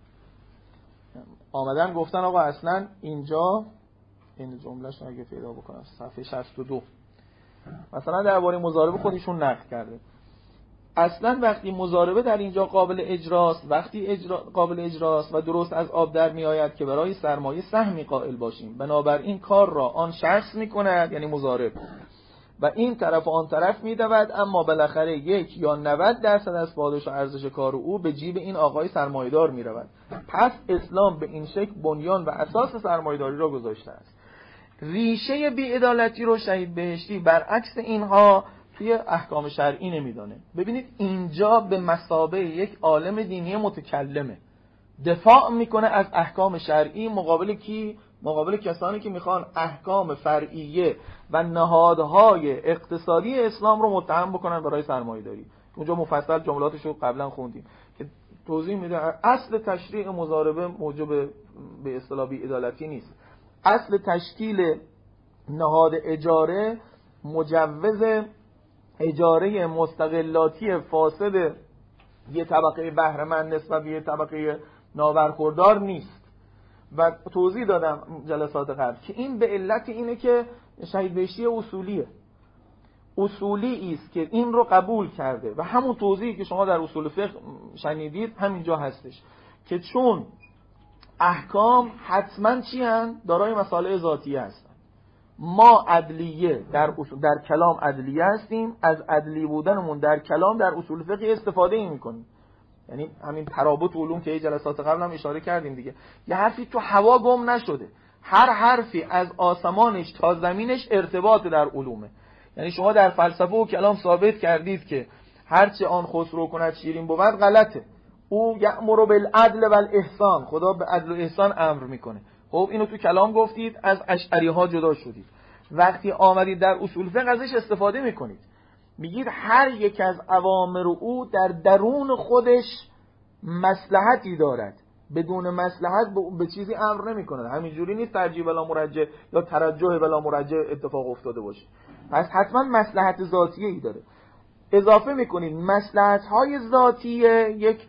آمدن گفتن آقا اصلا اینجا، این جمله‌شو اگه پیدا بکنم صفحه 62 مثلا درباره مضاربه خودشون نقد کرده. اصلا وقتی مضاربه در اینجا قابل اجراست، قابل اجراست و درست از آب در می آید که برای سرمایه سهمی قائل باشیم، بنابراین کار را آن شخص می کند، یعنی مضارب، و این طرف و آن طرف می دود، اما بالاخره 1 یا 90% از پاداش و ارزش کار او به جیب این آقای سرمایه‌دار می رود. پس اسلام به این شکل بنیان و اساس سرمایه‌داری را گذاشته است. ریشه بی‌عدالتی رو شهید بهشتی برعکس اینها توی احکام شرعی نمیدانه. ببینید اینجا به مثابه یک عالم دینی متکلمه، دفاع میکنه از احکام شرعی مقابل کی؟ مقابل کسانی که میخوان احکام فرعیه و نهادهای اقتصادی اسلام رو متهم بکنن برای سرمایه‌داری. اونجا مفصل جملاتش رو قبلا خوندیم که توضیح میده اصل تشریع مضاربه موجب به اصطلاح بی‌عدالتی نیست. اصل تشکیل نهاد اجاره مجوز اجاره مستغلاتی فاسد یه طبقه بهره‌مند نسبت به یه طبقه نابرخوردار نیست. و توضیح دادم جلسات قبل که این به علت اینه که شهید بهشتی اصولی است که این رو قبول کرده و همون توضیحی که شما در اصول فقه شنیدید همینجا هستش که چون احکام حتما چی هستند؟ دارای مصالح ذاتیه هستند. ما عدلیه در کلام عدلیه هستیم، از عدلی بودنمون در کلام در اصول فقه استفاده می‌کنیم. یعنی همین ترابط علوم که جلسات قبل هم اشاره کردیم دیگه، یه حرفی تو هوا گم نشده، هر حرفی از آسمانش تا زمینش ارتباط در علومه. یعنی شما در فلسفه و کلام ثابت کردید که هرچه آن خسرو کند شیرین بود غلطه. او یأمر بالعدل والاحسان، خدا به عدل و احسان امر میکنه. خب اینو تو کلام گفتید، از اشعری ها جدا شدید. وقتی آمدید در اصول فقه ازش استفاده میکنید، میگید هر یک از اوامر او در درون خودش مصلحتی دارد، بدون مصلحت به چیزی امر نمیکنه. همینجوری نیست ترجیح بلا مرجح یا ترجح بلا مرجح اتفاق افتاده باشه. پس حتما مصلحت ذاتیه ای داره. اضافه میکنید مصلحت های ذاتیه یک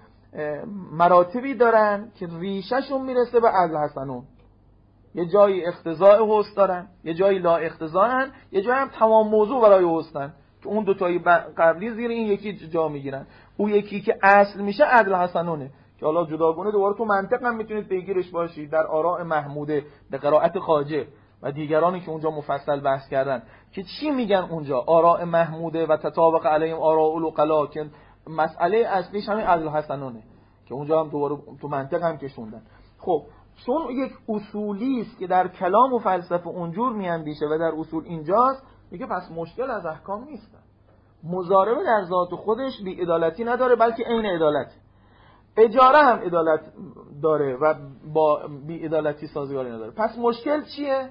مراتبی دارن که ریشهشون میرسه به عدل حسنون. یه جایی اقتضاء حسن دارن، یه جایی لا اقتضاءن، یه جایی هم تمام موضوع برای حسنن که اون دوتایی قبلی زیر این یکی جا میگیرن. اون یکی که اصل میشه عدل حسنونه که حالا جداگونه دوباره تو منطق هم میتونید پیگیرش باشید در آراء محموده به قرائت خواجه و دیگرانی که اونجا مفصل بحث کردن که چی میگن اونجا. آراء محموده و تطابق علیهم آراء العقلاء که مسئله اصلیش همین عدل حسنونه که اونجا هم دوباره تو منطق هم کشوندن. خب چون یک اصولی است که در کلام و فلسفه اونجور میاندیشه و در اصول اینجاست، میگه پس مشکل از احکام نیست. مضاربه در ذات خودش بی‌عدالتی نداره، بلکه عین عدالت. اجاره هم عدالت داره و با بی‌عدالتی سازگاری نداره. پس مشکل چیه؟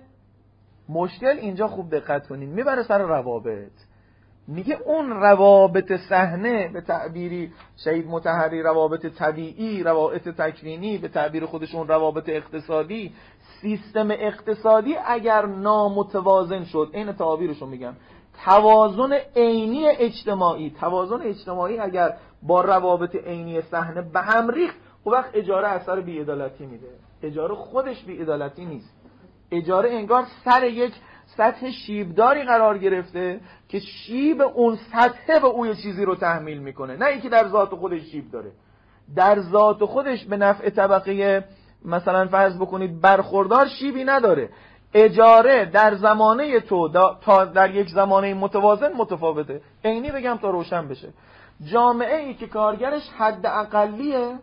مشکل اینجا خوب دقت کنید میبره سر روابط. میگه اون روابط صحنه، به تعبیری شهید مطهری روابط طبیعی، روابط تکوینی، به تعبیر خودشون روابط اقتصادی، سیستم اقتصادی اگر نامتوازن شد، این تعبیرشو میگم، توازن عینی اجتماعی اگر با روابط عینی صحنه به هم ریخت، اون وقت اجاره اثر بی‌عدالتی میده. اجاره خودش بی‌عدالتی نیست. اجاره انگار سر یک سطح شیبداری قرار گرفته که شیب اون سطح به اون یه چیزی رو تحمیل میکنه، نه اینکه در ذات خودش شیب داره. در ذات خودش به نفع طبقه مثلا فرض بکنید برخوردار شیبی نداره. اجاره در زمانه تو تا در یک زمانه متوازن متفاوته. عینی بگم تا روشن بشه، جامعه ای که کارگرش حد اقلیه،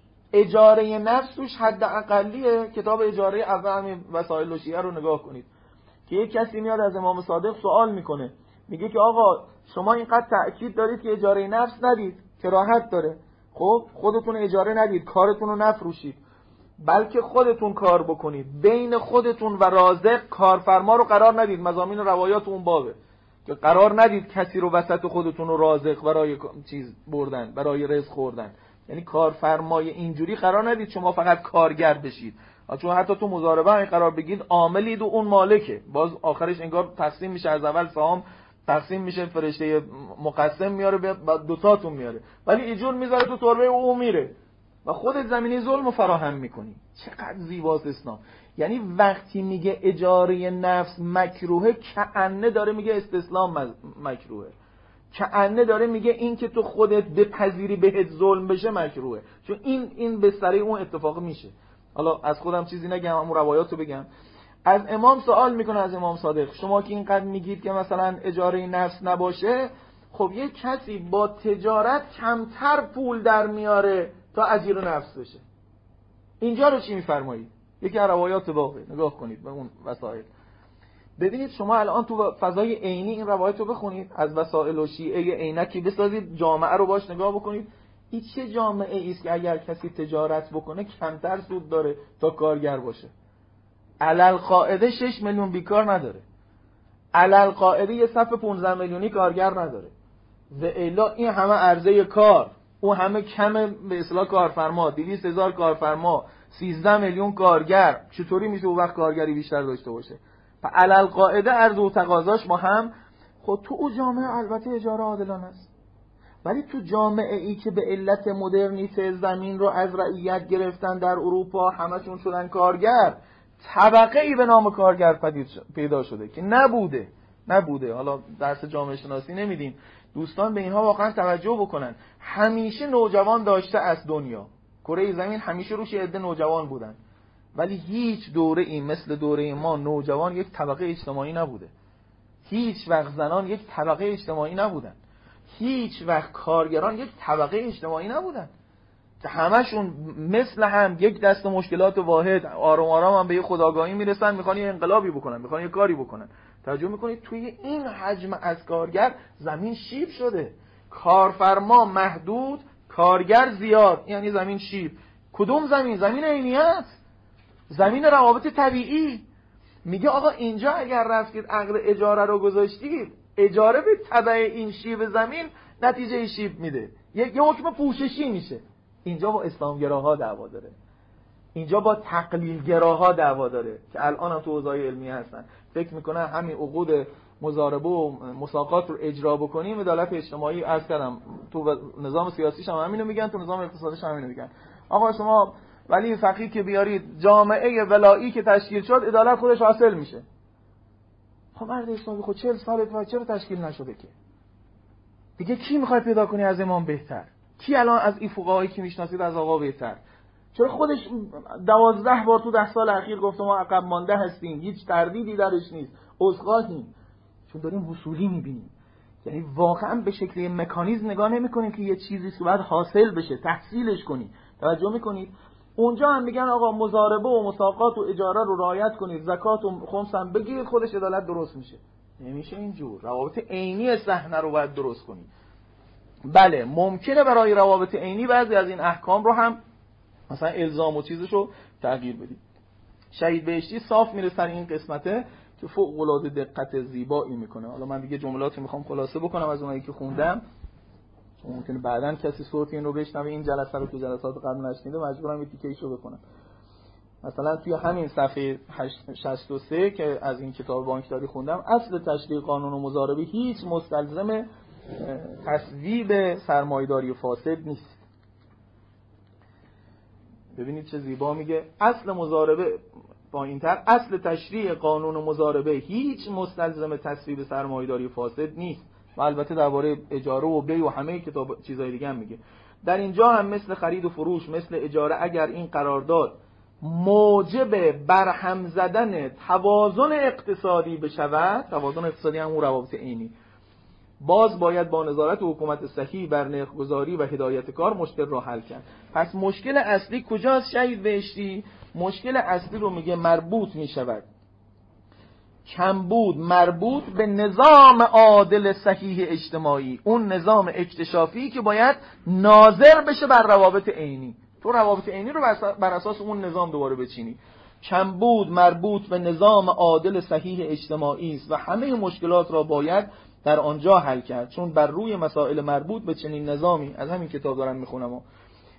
اجاره نفس توش حد اقلیه. کتاب اجاره اول همین وسائل و شیعه رو نگاه کنید که یک کسی میاد از امام صادق سوال میکنه، میگه که آقا شما اینقدر تأکید دارید که اجاره نفس ندید، کراهت داره، خب خودتون اجاره ندید، کارتون رو نفروشید، بلکه خودتون کار بکنید، بین خودتون و رازق کارفرما رو قرار ندید. مضامین روایات اون بابه که قرار ندید کسی رو وسط خودتون رو رازق برای چیز بردن، برای رزق خوردن. یعنی کارفرمای اینجوری قرار ندید شما فقط کارگر بشید، چون حتی تو مضاربه هم قرار بگید عاملید و اون مالکه، باز آخرش انگار تقسیم میشه، از اول سهام تقسیم میشه، فرشته مقسم میاره دوتاتون میاره، ولی ایجور میذاره تو تربه او میره و خودت زمینه ظلم فراهم میکنی. چقدر زیباست اسلام. یعنی وقتی میگه اجاره نفس مکروهه، کأنه داره میگه استسلام مکروهه، کأنه داره میگه این که تو خودت بپذیری بهت ظلم بشه مکروهه، چون این به سری اون اتفاق میشه. حالا از خودم چیزی نگم، اون روایاتو بگم. از امام سوال میکنه، از امام صادق، شما که اینقدر میگید که مثلا اجاره نفس نباشه، خب یه کسی با تجارت کمتر پول در میاره تا اجیر نفس بشه، اینجا رو چی میفرمایید؟ یکی از روایات باقی نگاه کنید به اون وسائل، ببینید شما الان تو فضای عینی این روایت رو بخونید، از وسائل و شیعه عینکی بسازید، جامعه رو باش نگاه بکنید. این چه جامعه ایست که اگر کسی تجارت بکنه کمتر سود داره تا کارگر باشه؟ علل قاعده 6 میلیون بیکار نداره، علل قاعده یه صف 15 میلیونی کارگر نداره، و الا این همه عرضه کار، اون همه کم به اصطلاح کارفرما، 200,000 کارفرما، 13 میلیون کارگر، چطوری میشه اون وقت کارگری بیشتر داشته باشه؟ و علل قاعده عرضه و تقاضاش با هم. خب تو اون جامعه البته اجاره عادلانه است، ولی تو جامعه ای که به علت مدرنیته زمین رو از رعیت گرفتن در اروپا، همشون شدن کارگر، طبقه ای به نام کارگر پیدا شده که نبوده. حالا درس جامعه شناسی نمیدیم، دوستان به اینها واقعا توجه بکنن. همیشه نوجوان داشته از دنیا، کره زمین همیشه روش عده نوجوان بودن، ولی هیچ دوره این مثل دوره ما نوجوان یک طبقه اجتماعی نبوده. هیچ وقت زنان یک طبقه اجتماعی نبودن، هیچ وقت کارگران یک طبقه اجتماعی نبودن که همشون مثل هم یک دست مشکلات واحد، آرام آرام هم به یه خودآگاهی میرسن، میخوان یه انقلابی بکنن، میخوان یه کاری بکنن. توجه میکنید توی این حجم از کارگر زمین شیب شده، کارفرما محدود، کارگر زیاد، یعنی زمین شیب. کدوم زمین؟ زمین عینیت، زمین روابط طبیعی. میگه آقا اینجا اگر رفتید عقد اجاره رو گذاشتید، اجاره به تبع این شیب زمین نتیجه شیب میده، یه حکم پوششی میشه. اینجا با اسلامگراها دعوا داره، اینجا با تقلیلگراها دعوا داره که الان هم تو اوضاع علمی هستن، فکر میکنن همین عقود مضاربه و مساقات رو اجرا بکنیم عدالت اجتماعی. عرض کردم تو نظام سیاسیش هم همینو میگن، تو نظام اقتصادیش هم همینو میگن. آقا شما ولی فقیه که بیارید، جامعه ولایی که تشکیل شد، عدالت خودش حاصل میشه. خب مرد اسلامی خود 40 ساله چرا تشکیل نشده که؟ دیگه کی میخوای پیدا کنی از امام بهتر؟ کی الان از این فقهایی که میشناسید از آقا بهتر؟ چرا خودش 12 بار تو 10 سال اخیر گفته ما عقب مانده هستیم، هیچ تردیدی درش نیست، عذرخواهیم، چون داریم حصولی میبینیم. یعنی واقعا به شکل مکانیزم نگاه نمی‌کنیم که یه چیزی باید حاصل بشه، تحصیلش کنی. توجه میکنید؟ اونجا هم میگن آقا مضاربه و مساقات و اجاره رو رعایت کنید، زکات و خمس هم بگیرید، خودش عدالت درست میشه. نمیشه اینجور. روابط عینی صحنه رو باید درست کنید. بله ممکنه برای روابط عینی بعضی از این احکام رو هم مثلا الزام و چیزشو تغییر بدید. شهید بهشتی صاف میره سر این قسمته که فوق العاده دقت زیبایی میکنه. حالا من دیگه جملاتی میخوام خلاصه بکنم از اونایی که خوندم، ممکنه بعداً کسی صوت این رو بشنوه این جلسه رو تو جلسات قبل نشنیده، مجبورم یه تیکه‌ایشو بکنم. مثلا توی همین صفحه 63 که از این کتاب بانکداری خوندم، اصل تشریع قانون و مضاربه هیچ مستلزم تصویب سرمایه‌داری فاسد نیست. ببینید چه زیبا میگه، اصل مضاربه پایین‌تر، اصل تشریع قانون مضاربه هیچ مستلزم تصویب سرمایه‌داری فاسد نیست و البته درباره اجاره و بیع و همه کتاب چیزای دیگه هم میگه. در اینجا هم مثل خرید و فروش، مثل اجاره، اگر این قرارداد موجب برهم زدن توازن اقتصادی بشود، توازن اقتصادی هم اون روابط عینی، باز باید با نظارت حکومت صحیح بر نرخ‌گذاری و هدایت کار مشکل را حل کرد. پس مشکل اصلی کجاست شهید بهشتی؟ مشکل اصلی رو میگه مربوط میشود، کمبود مربوط به نظام عادل صحیح اجتماعی، اون نظام اکتشافی که باید ناظر بشه بر روابط عینی. تو روابط عینی رو بر اساس اون نظام دوباره بچینی. کمبود مربوط به نظام عادل صحیح اجتماعی است و همه مشکلات را باید در آنجا حل کرد، چون بر روی مسائل مربوط به چنین نظامی، از همین کتاب دارم میخونم و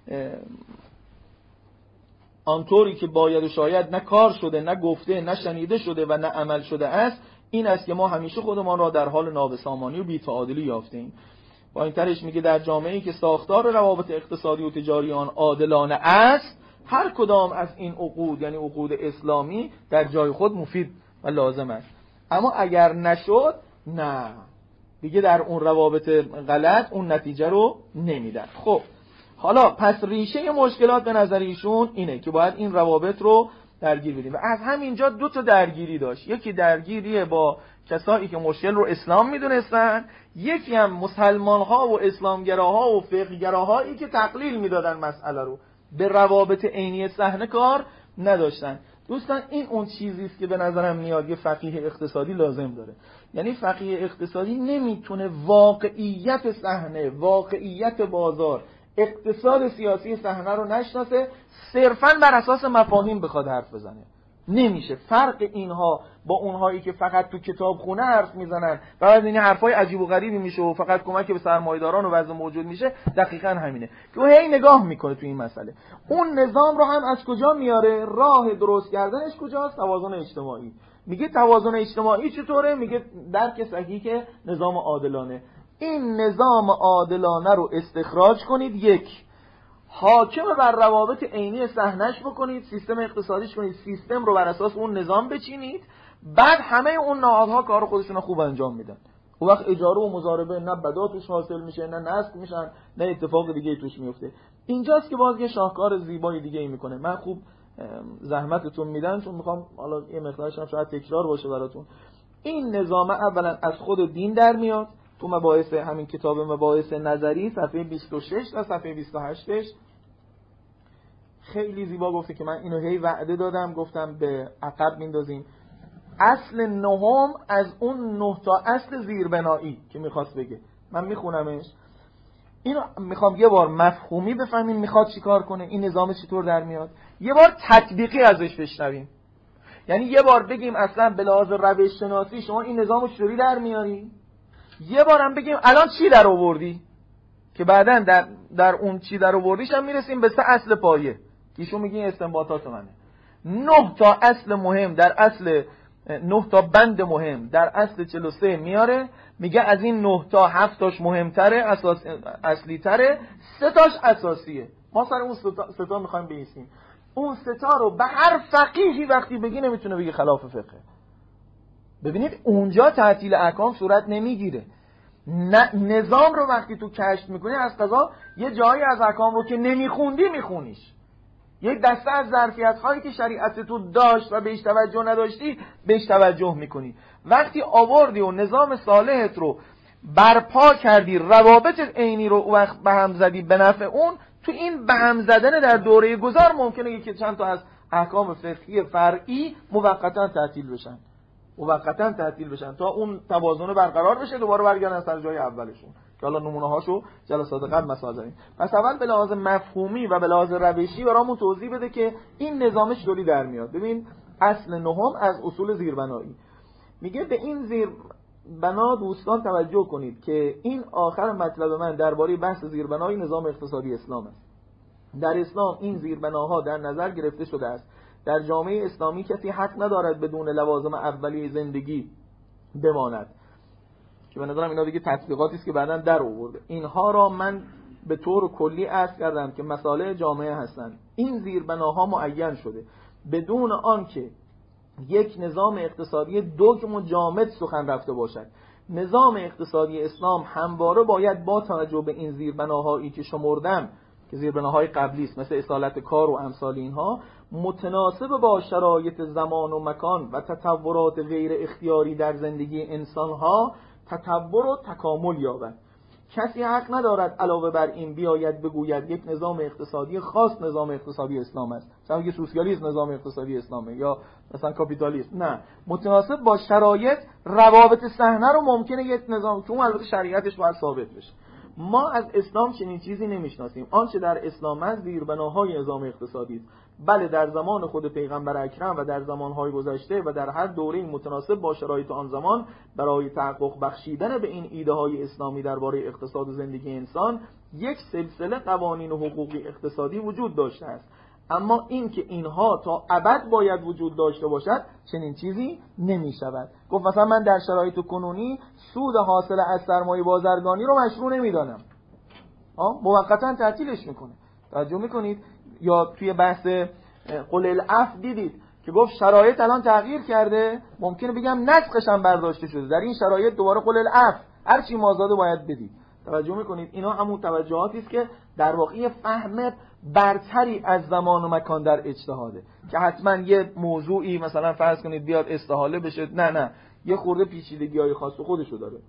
آنطوری که باید و شاید نه کار شده، نه گفته، نه شنیده شده و نه عمل شده است، این است که ما همیشه خودمان را در حال نابسامانی و بی‌تعادلی یافته‌ایم. با این طرح میگه در جامعه‌ای که ساختار روابط اقتصادی و تجاری آن عادلانه است، هر کدام از این عقود، یعنی عقود اسلامی، در جای خود مفید و لازم است. اما اگر نشد، نه دیگه در اون روابط غلط اون نتیجه رو نمیدن. خب حالا پس ریشه مشکلات به نظر ایشون اینه که باید این روابط رو درگیر بدیم و از همینجا دو تا درگیری داشت. یکی درگیریه با کسایی که مشکل رو اسلام میدونستن، یکی هم مسلمان ها و اسلامگراها و فقهگراهایی که تقلیل میدادن مسئله رو، به روابط عینی صحنه کار نداشتن. دوستان این اون چیزی است که به نظرم میاد یه فقیه اقتصادی لازم داره. یعنی فقیه اقتصادی نمیتونه واقعیت صحنه، واقعیت بازار، اقتصاد سیاسی صحنه رو نشناسه، صرفاً بر اساس مفاهیم بخواد حرف بزنه. نمیشه. فرق اینها با اونهایی که فقط تو کتاب خونه حرف میزنن و بعد این حرفای عجیب و غریبی میشه و فقط کمک به سرمایه‌داران و وضع موجود میشه، دقیقاً همینه که هی نگاه میکنه تو این مسئله. اون نظام رو هم از کجا میاره؟ راه درست کردنش کجاست؟ توازن اجتماعی. میگه توازن اجتماعی چطوره؟ میگه درک صحیح که نظام عادلانه. این نظام عادلانه رو استخراج کنید، یک، حاکم بر روابط عینی صحنه‌اش بکنید، سیستم اقتصادیش کنید، سیستم رو بر اساس اون نظام بچینید، بعد همه اون نهادها کار خودشون رو خوب انجام میدن. اون وقت اجاره و مضاربه نه بدا توش حاصل میشه، نه نسخ میشن، نه اتفاق دیگه توش میفته. اینجاست که باز یه شاهکار زیبای دیگه ای میکنه. من خوب زحمتتون میدم چون میخوام حالا یه مقدارش هم شاید تکرار باشه براتون. این نظام اولا از خود دین در میاد. تو مباحث همین کتاب مباحث نظری صفحه 26 تا صفحه 28ش خیلی زیبا گفته که من اینو هی وعده دادم، گفتم به عقب میندازیم. اصل نهم از اون 9 تا اصل زیربنایی که میخواست بگه، من میخونمش. اینو میخوام یه بار مفهومی بفهمیم میخواد چیکار کنه، این نظام چطور در میاد، یه بار تطبیقی ازش بشنویم. یعنی یه بار بگیم اصلا به لحاظ روش شناسی شما این نظامو چطوری در میاری، یه بارم بگیم الان چی در آوردی، که بعداً در اون چی در آوردیش هم میرسیم به 3 اصل پایه که ایشون میگه استنباطات منه. 9 تا اصل مهم در اصل 9 تا بند مهم در اصل 43 میاره، میگه از این 9 تا 7 تاش مهمتره، اصلی تره، 3 تاش اساسیه. ما سر اون 3 تا میخوایم بایستیم. اون 3 تا رو به هر فقیهی وقتی بگی نمیتونه بگه خلاف فقه. ببینید اونجا تعطیل احکام صورت نمیگیره. نظام رو وقتی تو کشف میکنی از قضا یه جایی از احکام رو که نمیخوندی میخونیش. یک دسته از ظرفیت هایی که شریعت تو داشت و بهش توجه نداشتی بهش توجه میکنی. وقتی آوردی و نظام صالحت رو برپا کردی، روابط عینی رو وقت به هم زدی به نفع اون، تو این به هم زدن در دوره گذار ممکنه که چند تا از احکام فقهی فرعی موقتا تعطیل بشن تا اون توازن برقرار بشه، دوباره برگردن سر جای اولشون که حالا نمونه هاشو جلسات قبل مثلا زدیم. پس اول به لحاظ مفهومی و به لحاظ روشی برامون توضیح بده که این نظامش چطوری در میاد. ببین اصل نهم از اصول زیربنایی میگه به این زیربنا دوستان توجه کنید که این آخر مطلب من درباره بحث زیربنای نظام اقتصادی اسلام است. در اسلام این زیربناها در نظر گرفته شده است. در جامعه اسلامی کسی حق ندارد بدون لوازم اولیه زندگی بماند، که به نظرم اینا دیگه تطبیقاتی است که بعداً در آورده. اینها را من به طور کلی عرض کردم که مصالح جامعه هستند. این زیربناها معین شده بدون آنکه یک نظام اقتصادی دگم و جامد سخن رفته باشد. نظام اقتصادی اسلام همواره باید با توجه به این زیربناهایی که شمردم که زیربناهای قبلی است مثل اصالت کار و امثال اینها، متناسب با شرایط زمان و مکان و تطورات غیر اختیاری در زندگی انسانها تطور و تکامل یابد. کسی حق ندارد علاوه بر این بیاید بگوید یک نظام اقتصادی خاص نظام اقتصادی اسلام است، مثلا که سوسیالیسم نظام اقتصادی اسلامه یا مثلا کاپیتالیسم. نه، متناسب با شرایط روابط صحنه رو ممکنه یک نظام که اون البته شریعتش باید ثابت بشه. ما از اسلام چنین چیزی نمیشناسیم. آنچه در اسلام است زیربناهای نظام اقتصادی است. بله، در زمان خود پیغمبر اکرم و در زمانهای گذشته و در هر دوره متناسب با شرایط آن زمان برای تحقق بخشیدن به این ایده های اسلامی درباره اقتصاد و زندگی انسان یک سلسله قوانین و حقوقی اقتصادی وجود داشته است. اما این که اینها تا ابد باید وجود داشته باشد چنین چیزی نمی شود. گفت مثلا من در شرایط کنونی سود حاصل از سرمایه بازرگانی رو مشروع نمی دانم، موقتا تعطیلش میکنه. توجه میکنید؟ یا توی بحث قل العفو دیدید که گفت شرایط الان تغییر کرده، ممکنه بگم نسخش هم برداشته شده، در این شرایط دوباره قل العفو هر چی مازاده باید بدید. توجه میکنید؟ اینا همون توجهاتی است که در واقع فهم برتری از زمان و مکان در اجتهاده که حتما یه موضوعی مثلا فرض کنید بیاد استحاله بشه، نه یه خورده پیچیدگی‌های خاص خودشو داره.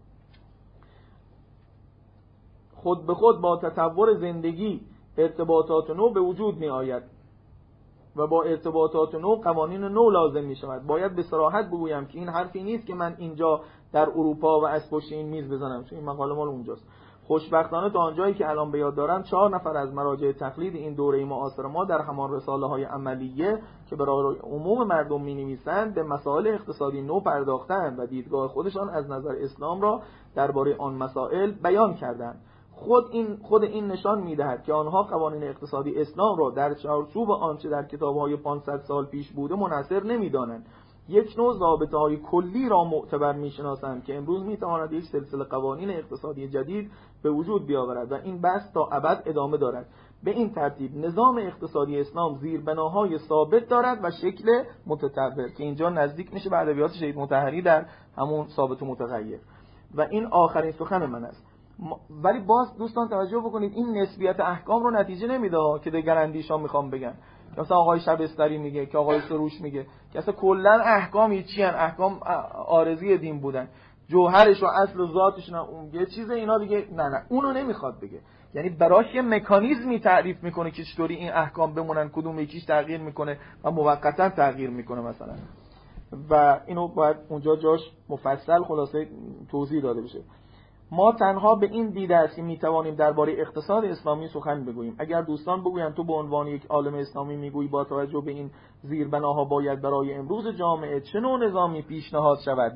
خود به خود با تطور زندگی ارتباطات نو به وجود می آید و با ارتباطات نو قوانین نو لازم می شود. باید به صراحت بگویم که این حرفی نیست که من اینجا در اروپا و از پشت این میز بزنم، چون این مقاله مال اونجاست. خوشبختانه تا آنجایی که الان به یاد دارم 4 نفر از مراجع تقلید این دوره معاصر ما در همان رساله‌های عملیه که برای عموم مردم می‌نویسند به مسائل اقتصادی نو پرداختند و دیدگاه خودشان از نظر اسلام را درباره آن مسائل بیان کردند. خود این نشان می‌دهد که آنها قوانین اقتصادی اسلام را در چارچوب آنچه در کتاب‌های 500 سال پیش بوده منحصر نمی‌دانند. یک نوع ضابطه‌های کلی را معتبر می‌شناسند که امروز می‌تواند یک سلسله قوانین اقتصادی جدید به وجود بیاورد و این بحث تا ابد ادامه دارد. به این ترتیب نظام اقتصادی اسلام زیربناهای ثابت دارد و شکل متطور که اینجا نزدیک میشه به ادبیات شهید مطهری در همون ثابت و متغیر. و این آخرین سخن من است. ولی باز دوستان توجه بکنید این نسبیت احکام رو نتیجه نمیده که دگراندیشان میخوام بگن که مثلا آقای شبستری میگه که آقای سروش میگه که اصلا کلا احکام چی ان؟ احکام عارضی دین بودن، جوهرش و اصل و ذاتش نه اون یه چیز، اینا دیگه نه اونو نمیخواد بگه. یعنی براش یه مکانیزمی تعریف میکنه که چطوری این احکام بمونن، کدوم یکیش تغییر میکنه و موقتا تغییر میکنه مثلا، و اینو باید اونجا جاش مفصل خلاصه توضیح داده بشه. ما تنها به این دیده است که میتوانیم درباره اقتصاد اسلامی سخن بگوییم. اگر دوستان بگویند تو به عنوان یک عالم اسلامی میگویی با توجه به این زیربناها باید برای امروز جامعه چه نوع نظامی پیشنهاد شود،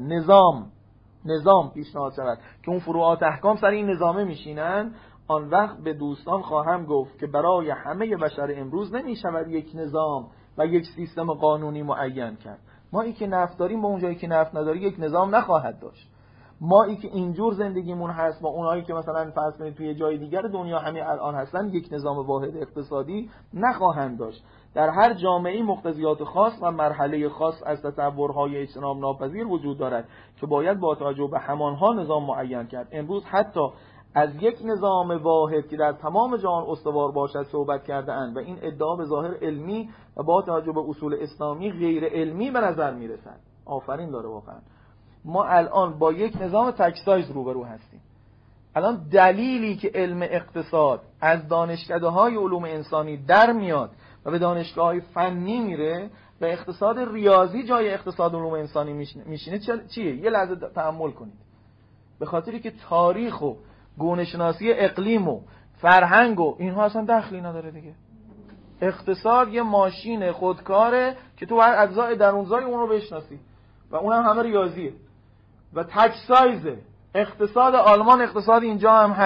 نظام پیشنهاد شود که اون فروعات احکام سر این نظامه میشینن، آن وقت به دوستان خواهم گفت که برای همه بشر امروز نمیشود یک نظام و یک سیستم قانونی معین کرد. ما ای که نفت داریم با اونجایی که نفت نداری یک نظام نخواهد داشت. ما ای که اینجور زندگیمون هست با اونایی که مثلا فرض کنید توی جای دیگر دنیا همین الان هستن یک نظام واحد اقتصادی نخواهند داشت. در هر جامعه‌ای مقتضیات خاص و مرحله خاص از تطورهای اجتناب ناپذیر وجود دارد که باید با توجه به همانها نظام معین کرد. امروز حتی از یک نظام واحد که در تمام جهان استوار باشد صحبت کرده اند و این ادعا به ظاهر علمی و با توجه به اصول اسلامی غیر علمی به نظر میرسد. آفرین داره واقعا. ما الان با یک نظام تکسایز روبرو هستیم. الان دلیلی که علم اقتصاد از دانشکده‌های علوم انسانی در میاد و به دانشگاه‌های فنی میره و اقتصاد ریاضی جای اقتصاد علوم انسانی میشینه چیه؟ یه لحظه تأمل کنید. به خاطری که تاریخ و گونه‌شناسی اقلیم و فرهنگ و اینها اصلا دخلی نداره دیگه. اقتصاد یه ماشین خودکاره که تو هر اجزای درونزای اون رو بشناسی و اونم همه ریاضیه و تک سایزه. اقتصاد آلمان اقتصاد اینجا هم هست.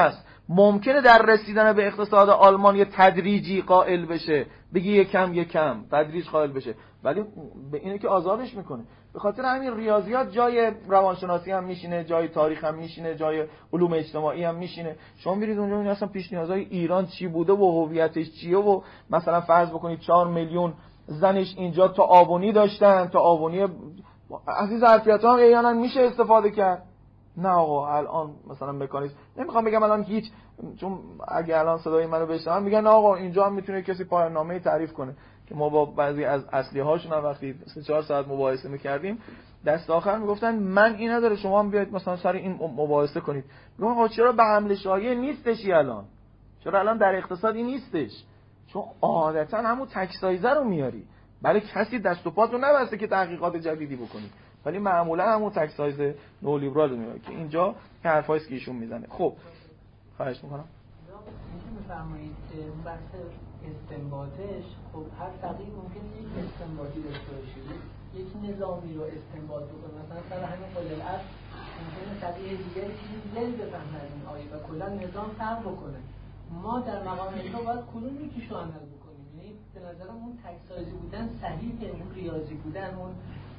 ممکنه در رسیدن به اقتصاد آلمان یه تدریجی قائل بشه، بگی یکم تدریج قائل بشه، ولی به اینه که آزادش میکنه. به خاطر همین ریاضیات جای روانشناسی هم میشینه، جای تاریخ هم میشینه، جای علوم اجتماعی هم میشینه. شما میرید اونجا این اصلا پیش نیازهای ایران چی بوده و هویتش چیه و مثلا فرض بکنید 4 میلیون زنش اینجا تا آبونی داشتن، تا آبونی از این ظرفیت‌ها هم احیانا میشه استفاده کرد. نه آقا الان مثلا مکانیزم نمیخوام بگم الان هیچ، چون اگه الان صدای منو بشنون میگن نه آقا اینجا هم میتونه کسی پایان نامه تعریف کنه، که ما با بعضی از اصلی هاشون هم وقتی 3-4 ساعت مباحثه میکردیم دست آخر میگفتن من این نداره شما هم بیاید مثلا سر این مباحثه کنید. میگم آقا چرا به حمله شایع نیستش الان؟ چرا الان در اقتصادی نیستش؟ چون عادتا همون تکسایزه رو میاری. بله کسی دست و پاتو نبسته که تحقیقات جدیدی بکنید، ولی معمولا همون تک سایز نولیبرال میاد که اینجا حرفایی است که ایشون میزنه. خب خواهش میکنم. میشه بفرمایید بحث استنباطش، خب هر فقیه ممکنه یک استنباطی داشته باشه، یک نظامی رو استنباط بکنه، مثلا سر همین قول الاصل ممکنه فقیه دیگری چیزی دیگری بفهمه از این آیه و کلا نظام فرق بکنه. ما در مقام اینجا باید کدوم یکیشو عمل بکنیم؟ یعنی به نظرم اون تک سایزی بودن صحیحه، اون ریاضی بودن، اون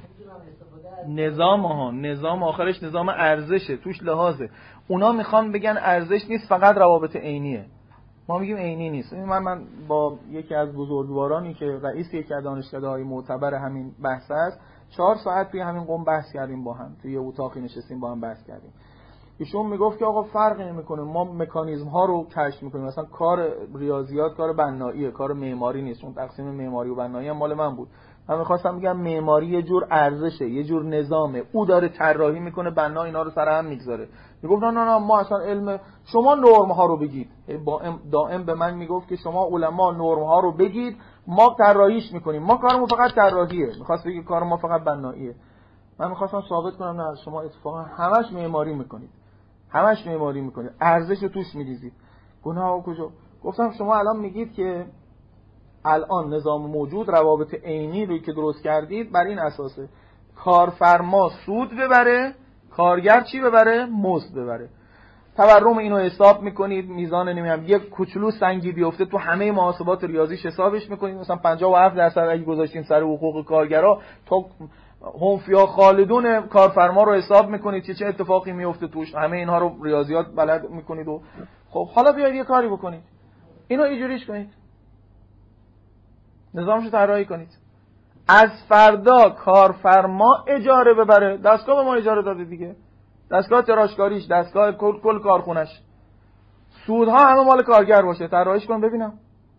نظام آخرش نظام ارزشه، توش لحاظه. اونا میخوان بگن ارزش نیست، فقط روابط عینیه. ما میگیم عینی نیست. من با یکی از بزرگوارانی که رئیس یکی از دانشکده‌های معتبر همین بحث است 4 ساعت توی همین قم بحث کردیم با هم، توی یه اتاقی نشستیم با هم بحث کردیم. ایشون میگفت که آقا فرقی نمیکنه، ما مکانیزم ها رو کشف میکنیم، مثلا کار ریاضیات کار بناییه، کار معماری نیست. اون تقسیم معماری و بنایی هم مال من بود. من می‌خواستم بگم معماری یه جور ارزشه، یه جور نظامه، او داره طراحی میکنه، بنا اینا رو سر هم میگذاره. میگفت نه ما اصلا علم، شما نرم ها رو بگید. دائم به من میگفت که شما علما نرم ها رو بگید، ما طراحیش میکنیم، ما کارمون فقط طراحیه. می‌خواست بگه کار ما فقط بناییه. من می‌خواستم ثابت کنم نه، شما اتفاقا همش معماری میکنید، ارزش رو توش می‌ریزید. گناه کجا؟ گفتم شما الان میگید که الان نظام موجود روابط عینی روی که درست کردید بر این اساسه کارفرما سود ببره، کارگر چی ببره؟ مزد ببره. تورم اینو حساب میکنید، میزان نمیدونم یک کوچولو سنگی بیفته تو همه محاسبات ریاضیش حسابش میکنید، مثلا 57% اگه گذاشتین سر حقوق کارگرا تا هنفیا خالدون کارفرما رو حساب میکنید چه اتفاقی میفته توش، همه اینها رو ریاضیات بلد میکنید. و خب حالا بیاید یه کاری بکنید، اینو اینجوریش کنید، نظامشو طراحی کنید. از فردا کارفرما اجاره ببره، دستگاه به ما اجاره داده دیگه، دستگاه تراشکاریش، دستگاه کل کارخونش، سودها همه مال کارگر باشه، طراحیش کن ببینم.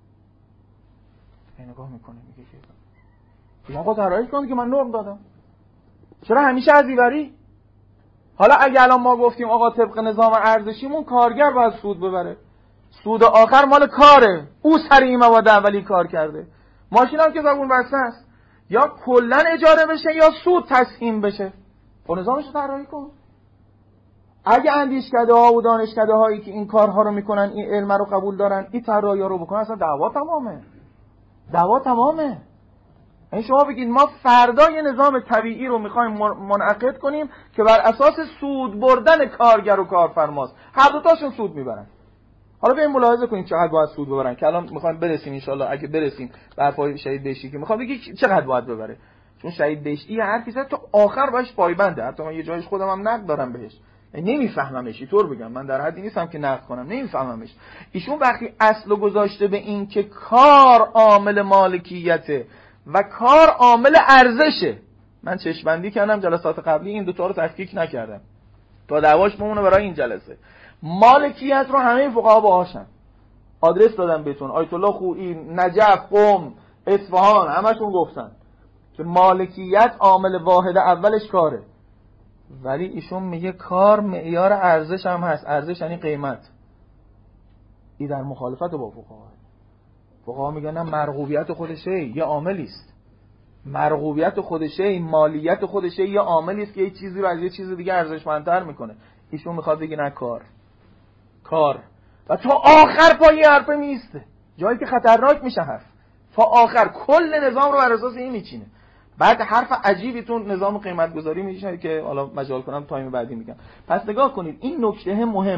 این نگاه میکنه میگه که آقا طراحیش کن که من نرم دادم، چرا همیشه ازیوری؟ حالا اگه الان ما گفتیم آقا طبق نظام ارزشیمون کارگر باید سود ببره، سود آخر مال کاره، او سر این مواد اولی کار کرده، ماشین هم که زبون بسته است، یا کلن اجاره بشه یا سود تسهیم بشه. خب نظامش رو طراحی کن. اگه اندیشکده ها و دانشکده هایی که این کارها رو میکنن این علم رو قبول دارن این طراحی رو بکنن، اصلا دعوا تمامه. این شما بگید ما فردا یه نظام طبیعی رو میخوایم منعقد کنیم که بر اساس سود بردن کارگر و کارفرماست، هر دو تاشون سود میبرن. حالا بیایم ملاحظه کنیم چقدر باید سود ببرن، که الان میخوایم برسیم ان شاءالله اگه برسیم به حرفای شهید دشتی که میخوام بگی چقدر باید ببره، چون شهید دشتی یه حرفی زد تو آخر باش پایبنده. حتی من یه جایش خودم هم نقد دارم بهش، نمیفهممش. اینطور بگم من در حدی نیستم که نقد کنم، نمیفهممش. ایشون وقتی اصل گذاشته به این که کار عامل مالکیته و کار عامل ارزشه، من چشم‌بندی کردم جلسات قبلی این دو تا رو تفکیک نکردم تا دعواش بمونه برای این جلسه. مالکیت رو همه فقها باهاشن، آدرس دادم بهتون، آیت الله خویی، نجف، قم، اصفهان، همشون گفتن که مالکیت عامل واحد اولش کاره. ولی ایشون میگه کار معیار ارزش هم هست. ارزش یعنی قیمت. این در مخالفت با فقها. فقها میگن نه، مرغوبیت خودشه یه عاملی است، مرغوبیت خودشه، مالیت خودشه یه عاملی است که یه چیزی رو از یه چیز دیگه ارزشمندتر میکنه. ایشون میخواد بگه نه، کار و تا آخر پای حرف میسته، جایی که خطرناک میشه حرف تا آخر کل نظام رو بر اساس این میچینه. بعد حرف عجیبیتون نظام قیمت گذاری میشه که حالا مجال کنم تایم بعدی میگم. پس نگاه کنید این نکته مهمه.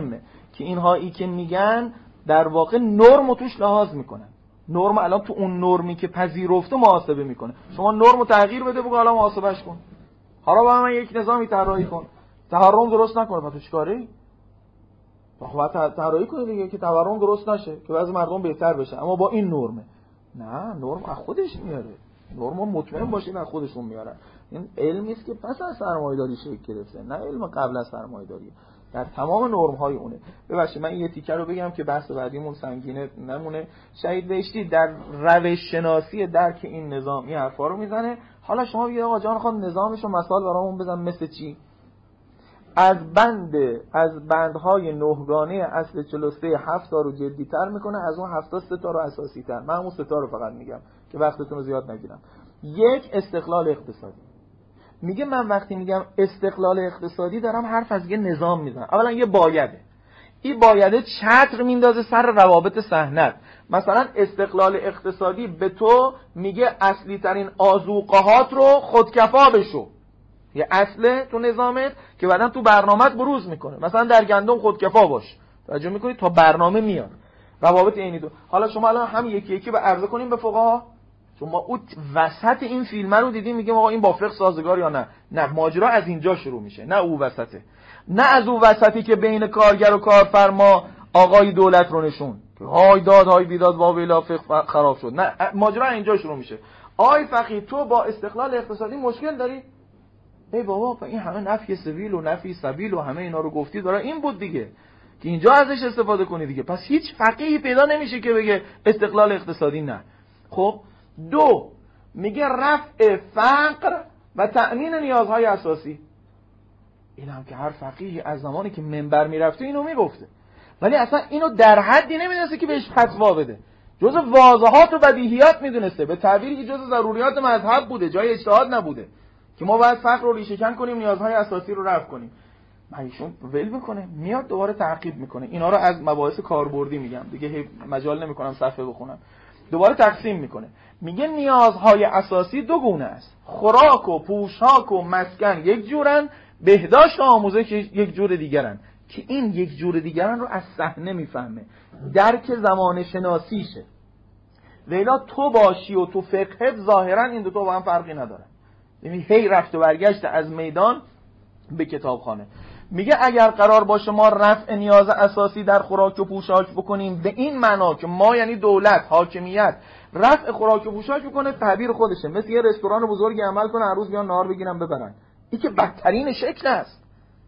که اینهایی که میگن در واقع نرم توش لحاظ میکنن. نرم الان تو اون نرمی که پذیرفته محاسبه میکنه. شما نرم تغییر بده بگو الان محاسبهش کن. حالا با من یک نظامی طراحی کن. تورم درست نکنه بعد تو چیکاری؟ باید طراحی کنی دیگه که تورم درست نشه که بعضی مردم بهتر بشه، اما با این نرمه. نه، نرم از خودش میاره. نرم مطمئن باشین از خودشون میارن. این علمی است که پس از سرمایه‌داری شکل گرفته، نه علم قبل از سرمایه‌داری. در تمام نرم‌های اونه. ببخشید من یه تیکه رو بگم که بحث بعدیمون سنگینه نمونه. شهید بهشتی در روش شناسی درک این نظام این حرفا رو میزنه. حالا شما بگید آقا جان خان نظامش رو مثال برامون بزن مثل چی؟ از بندهای 9 گانه اصل 43 7 تا رو جدی‌تر میکنه، از اون 7 تا 3 تا رو اساسی‌تر. من همون 3 تا رو فقط میگم که وقتتون رو زیاد نگیرم. یک، استقلال اقتصادی. میگه من وقتی میگم استقلال اقتصادی دارم حرف از یه نظام میزنم. اولا یه بایده. این بایده چتر میندازه سر روابط صحنت. مثلا استقلال اقتصادی به تو میگه اصلی ترین آذوقهات رو خودکفا بشو. یه اصله تو نظامت که بعداً تو برنامه‌ات بروز میکنه. مثلا در گندم خودکفا باش. توجه میکنید تا برنامه میاد. روابط عینی دو. حالا شما الان هم یکی یکی به عرضه کنیم به فقها. شما اون وسط این فیلم رو دیدیم میگیم آقا این با فقه سازگار یا نه. نه، ماجرا از اینجا شروع میشه، نه اون وسطه. نه از اون وسطی که بین کارگر و کارفرما آقای دولت رو نشون. های داد های بیداد واویلا فقه خراب شد. نه، ماجرا اینجا شروع میشه. آی فقیه تو با استقلال اقتصادی مشکل داری؟ ای بابا این همه نفی سبیل و نفی سبیل و همه اینا رو گفتی داره این بود دیگه که اینجا ازش استفاده کنی دیگه. پس هیچ فقیهی پیدا نمیشه که بگه استقلال اقتصادی نه. خب دو، میگه رفع فقر و تأمین نیازهای اساسی. این هم که هر فقیهی از زمانی که منبر میرفته اینو میگفته، ولی اصلا اینو در حدی نمیدونسته که بهش فتوا بده. جزء واضحات و بدیهیات میدونسته، به تعبیری که جزء ضروریات مذهب بوده، جای اجتهاد نبوده که ما باید فقر رو ریشه کن کنیم، نیازهای اساسی رو رفع کنیم. ایشون ول میکنه، میاد دوباره تعقیب میکنه. اینا رو از مباحث کاربردی میگم دیگه، مجال نمیکنم صفحه بخونم. دوباره تقسیم میکنه، میگه نیازهای اساسی دو گونه است. خوراک و پوشاک و مسکن یک جورن، بهداشت و آموزش یک جور دیگرن. که این یک جور دیگرن رو از صحنه میفهمه، درک زمان شناسیشه. ویلا تو باشی و تو فقه ظاهرا این دو تا با هم فرقی ندارن. یعنی هی رفت و برگشت از میدان به کتابخانه. میگه اگر قرار باشه ما رفع نیاز اساسی در خوراک و پوشاک بکنیم به این معنا که ما یعنی دولت حاکمیت رفع خوراک و پوشاک بکنه، تعبیر خودشه، مثل یه رستوران بزرگی عمل کنه هر روز بیان نهار بگیرن ببرن، این که بدترین شکل است.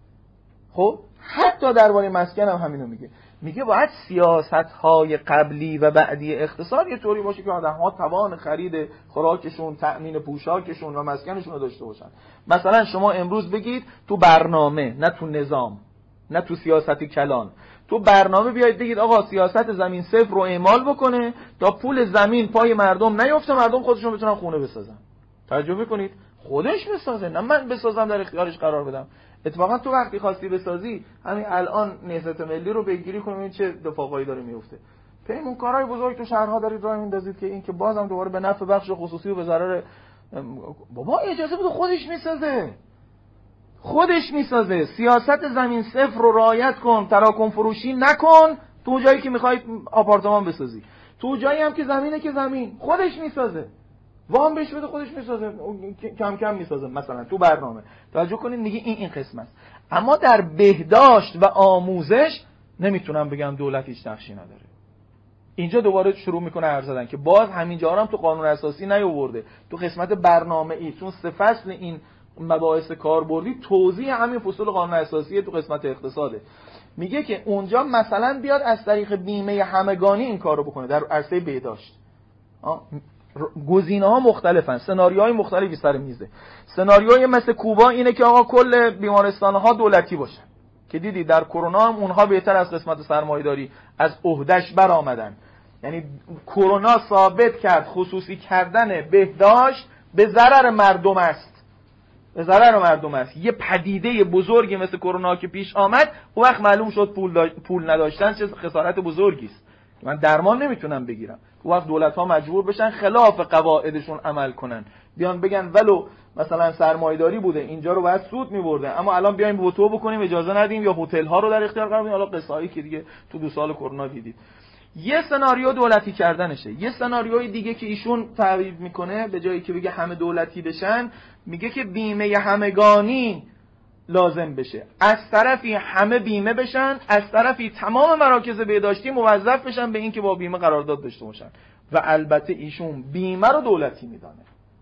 خب حتی درباره مسکن هم همینو میگه باید سیاست‌های قبلی و بعدی اقتصاد یه طوری باشه که آدم‌ها توان خرید خوراکشون، تأمین پوشاکشون و مسکنشون رو داشته باشن. مثلا شما امروز بگید تو برنامه، نه تو نظام، نه تو سیاست کلان، تو برنامه بیاید بگید آقا سیاست زمین صفر رو اعمال بکنه تا پول زمین پای مردم نیفته، مردم خودشون بتونن خونه بسازن. توجه میکنید؟ خودش بسازه، نه من بسازم در اختیارش قرار بدم. اتفاقا تو وقتی خواستی بسازی همین الان نهضت ملی رو بگیری کنید چه اتفاقایی داره میفته. پیمانکارای بزرگ تو شهرها دارید راه میندازید که این که بازم دوباره به نفع بخش خصوصی و به ضرر بابا اجازه بده خودش میسازه. سیاست زمین صفر رو رعایت کن، تراکم فروشی نکن تو جایی که میخوای آپارتمان بسازی، تو جایی هم که زمینه که زمین خودش میسازه، وام بهش بده خودش میسازه، کم کم میسازه. مثلا تو برنامه توجه کنید میگه این قسم است. اما در بهداشت و آموزش نمیتونم بگم دولت هیچ نقشی نداره. اینجا دوباره شروع میکنه حرف زدن که باز همینجا هم تو قانون اساسی نیاورده، تو قسمت برنامه‌ای، چون سه فصل این مباحث کاربردی توضیح همین فصول قانون اساسی تو قسمت اقتصاده. میگه که اونجا مثلا بیاد از طریق بیمه همگانی این کارو بکنه در عرصه بهداشت. گزینه‌ها مختلفن، سناریوهای مختلفی سر میزه. سناریوی مثل کوبا اینه که آقا کل بیمارستان‌ها دولتی باشن، که دیدی در کرونا هم اونها بهتر از قسمت سرمایه‌داری از عهده‌اش برآمدن. یعنی کرونا ثابت کرد خصوصی کردن بهداشت به ضرر مردم است. یه پدیده بزرگی مثل کرونا که پیش آمد، اون وقت معلوم شد پول نداشتن چه خسارت بزرگی است. من درمان نمیتونم بگیرم. اون وقت دولت‌ها مجبور بشن خلاف قواعدشون عمل کنن بیان بگن ولو مثلا سرمایه‌داری بوده اینجا رو باید سود می‌برده، اما الان بیایم وتو بکنیم اجازه ندیم یا هتل ها رو در اختیار قرار بدیم. حالا قصه‌ای که دیگه تو 2 سال کرونا دیدید. یه سناریو دولتی کردنشه. یه سناریوی دیگه که ایشون تعریف میکنه به جایی که بگه همه دولتی بشن، میگه که بیمه همگانی لازم بشه. از طرفی همه بیمه بشن، از طرفی تمام مراکز بهداشتی موظف بشن به این که با بیمه قرارداد داشته باشن. و البته ایشون بیمه رو دولتی میدانه.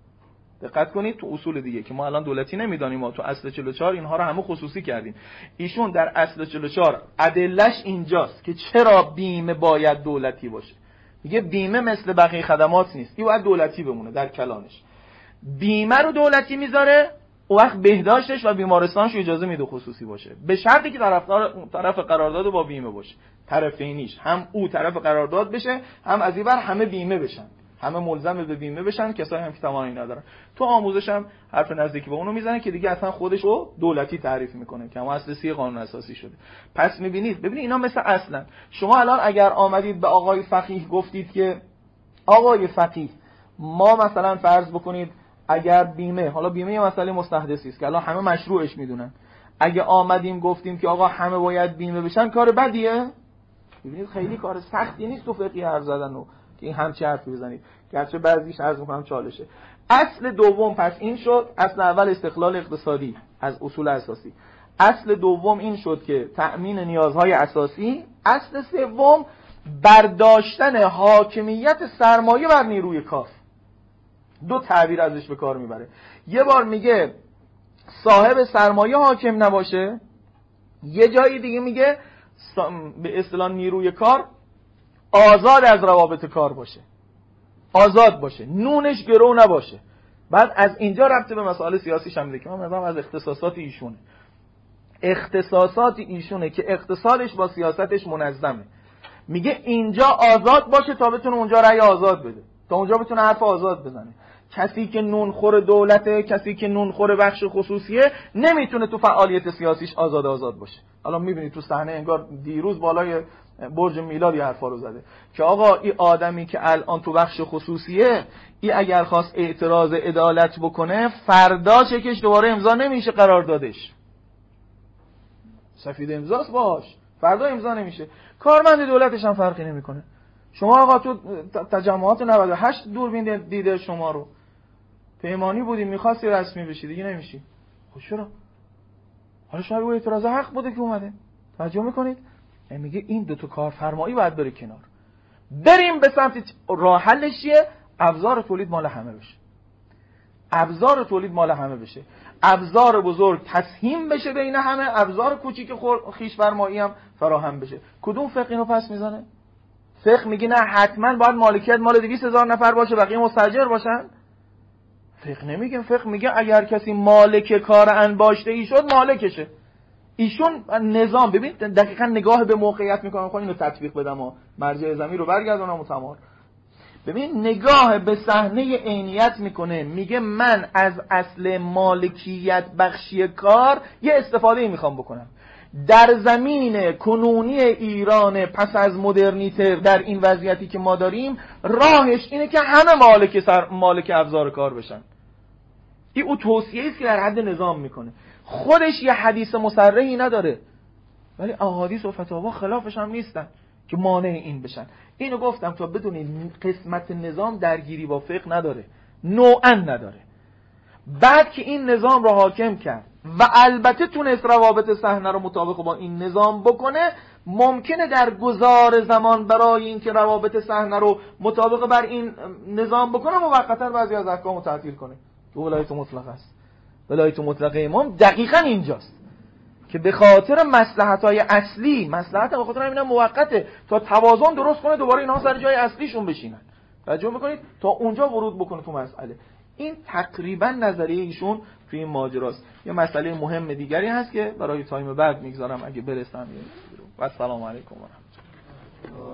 دقت کنید تو اصول دیگه که ما الان دولتی نمیدانیم، ما تو اصل 44 اینها رو همه خصوصی کردیم. ایشون در اصل 44 ادلش اینجاست که چرا بیمه باید دولتی باشه. میگه بیمه مثل بقیه خدمات نیست، این باید دولتی بمونه. در کلامش بیمه رو دولتی میذاره، اون وقت بهداشتش و بیمارستانش اجازه میده خصوصی باشه، به شرطی که طرف قرارداد با بیمه باشه، طرفینیش هم او طرف قرارداد بشه، هم از این ور همه بیمه بشن، همه ملزم به بیمه بشن، کسایی هم که توانی ندارن. تو آموزش هم حرف نزدیکی به اونو میزنه که دیگه اصلا خودش رو دولتی تعریف میکنه که اما اصل 30 قانون اساسی شده. پس ببینید اینا مثل اصلا شما الان اگر آمدید به آقای فقیه گفتید که آقای فقیه ما مثلا فرض بکنید اگر بیمه، حالا بیمه یه مسئله مستحدثی است که الان همه مشروعش میدونن، اگه آمدیم گفتیم که آقا همه باید بیمه بشن، کار بدیه؟ ببینید خیلی کار سختی نیست تو فقیه حرف زدن و که این همچی حرفی بزنید، گرچه بعضیش عرض میکنم چالشه. اصل دوم پس این شد، اصل اول استقلال اقتصادی از اصول اساسی، اصل دوم این شد که تأمین نیازهای اساسی، اصل سوم برداشتن حاکمیت سرمایه بر نیروی کار. 2 تعبیر ازش به کار میبره. یه بار میگه صاحب سرمایه حاکم نباشه، یه جایی دیگه میگه به اصطلاح نیروی کار آزاد از روابط کار باشه، آزاد باشه، نونش گرو نباشه. بعد از اینجا ربط به مسائل سیاسیش هم میده که من از اختصاصات ایشونه، اختصاصات ایشونه که اقتصادش با سیاستش منظمه. میگه اینجا آزاد باشه تا بتونه اونجا رأی آزاد بده، تا اونجا بتونه حرف آزاد بزنه. کسی که نونخور دولته، کسی که نونخور بخش خصوصیه، نمیتونه تو فعالیت سیاسیش آزاد باشه. الان میبینید تو صحنه انگار دیروز بالای برج میلاد یه حرفا رو زده که آقا این آدمی که الان تو بخش خصوصیه، این اگر خواست اعتراض عدالت بکنه فردا چکش دوباره امضا نمیشه قراردادش، سفید امضاست باش، فردا امضا نمیشه. کارمند دولتش هم فرقی نمیکنه. شما آقا تو تجمعات 98 دوربین دیده شما رو پیمانی بودی، میخواستی رسمی بشی دیگه نمیشی. خب چرا؟ حالا شاید اون اعتراض حق بوده که اومده. توجه میکنید؟ میگه این 2 تا کارفرمایی باید بره کنار، بریم به سمت راه حلش چیه؟ ابزار تولید مال همه بشه، ابزار تولید مال همه بشه، ابزار بزرگ تسهیم بشه بین همه، ابزار کوچیک خویش فرمایی هم فراهم بشه. کدوم فقه اینو پس میزنه؟ فقه میگه نه حتما باید مالکیت مال 200,000 نفر باشه، بقیه مستاجر باشن. فقه نمیگه، فقه میگه اگر کسی مالک کار انباشته ای شد مالکشه. ایشون نظام، ببین دقیقاً نگاه به موقعیت میکنم، خب اینو تطبیق بدم و مرجع زمین رو برگردونم و تمام. ببین نگاه به صحنه عینیت میکنه، میگه من از اصل مالکیت بخشی کار یه استفاده میخوام بکنم. در زمین کنونی ایران پس از مدرنیته در این وضعیتی که ما داریم، راهش اینه که همه مالک ابزار کار بشن. این او توصیه‌ای است که در حد نظام میکنه. خودش یه حدیث مصرحی نداره، ولی احادیث و فتاوا خلافش هم نیستن که مانع این بشن. اینو گفتم تا بدونید قسمت نظام درگیری با فقه نداره، نوعا نداره. بعد که این نظام رو حاکم کرد و البته تونست روابط صحنه رو مطابق با این نظام بکنه، ممکنه در گذار زمان برای اینکه روابط صحنه رو مطابق بر این نظام بکنه موقتا بعضی از احکام رو تعطیل کنه. ولایت مطلقه است. ولایت مطلقه امام دقیقاً اینجاست که به خاطر مصلحت‌های اصلی، مصلحت به خاطر همین موقته تا توازن درست کنه، دوباره اینها سر جای اصلیشون بشینن. توجه می‌کنید تا اونجا ورود بکنه تو مسئله. این تقریبا نظریه ایشون توی این ماجراست. یه مسئله مهم دیگری هست که برای تایم بعد میگذارم اگه برسم. و السلام علیکم و رحمت الله.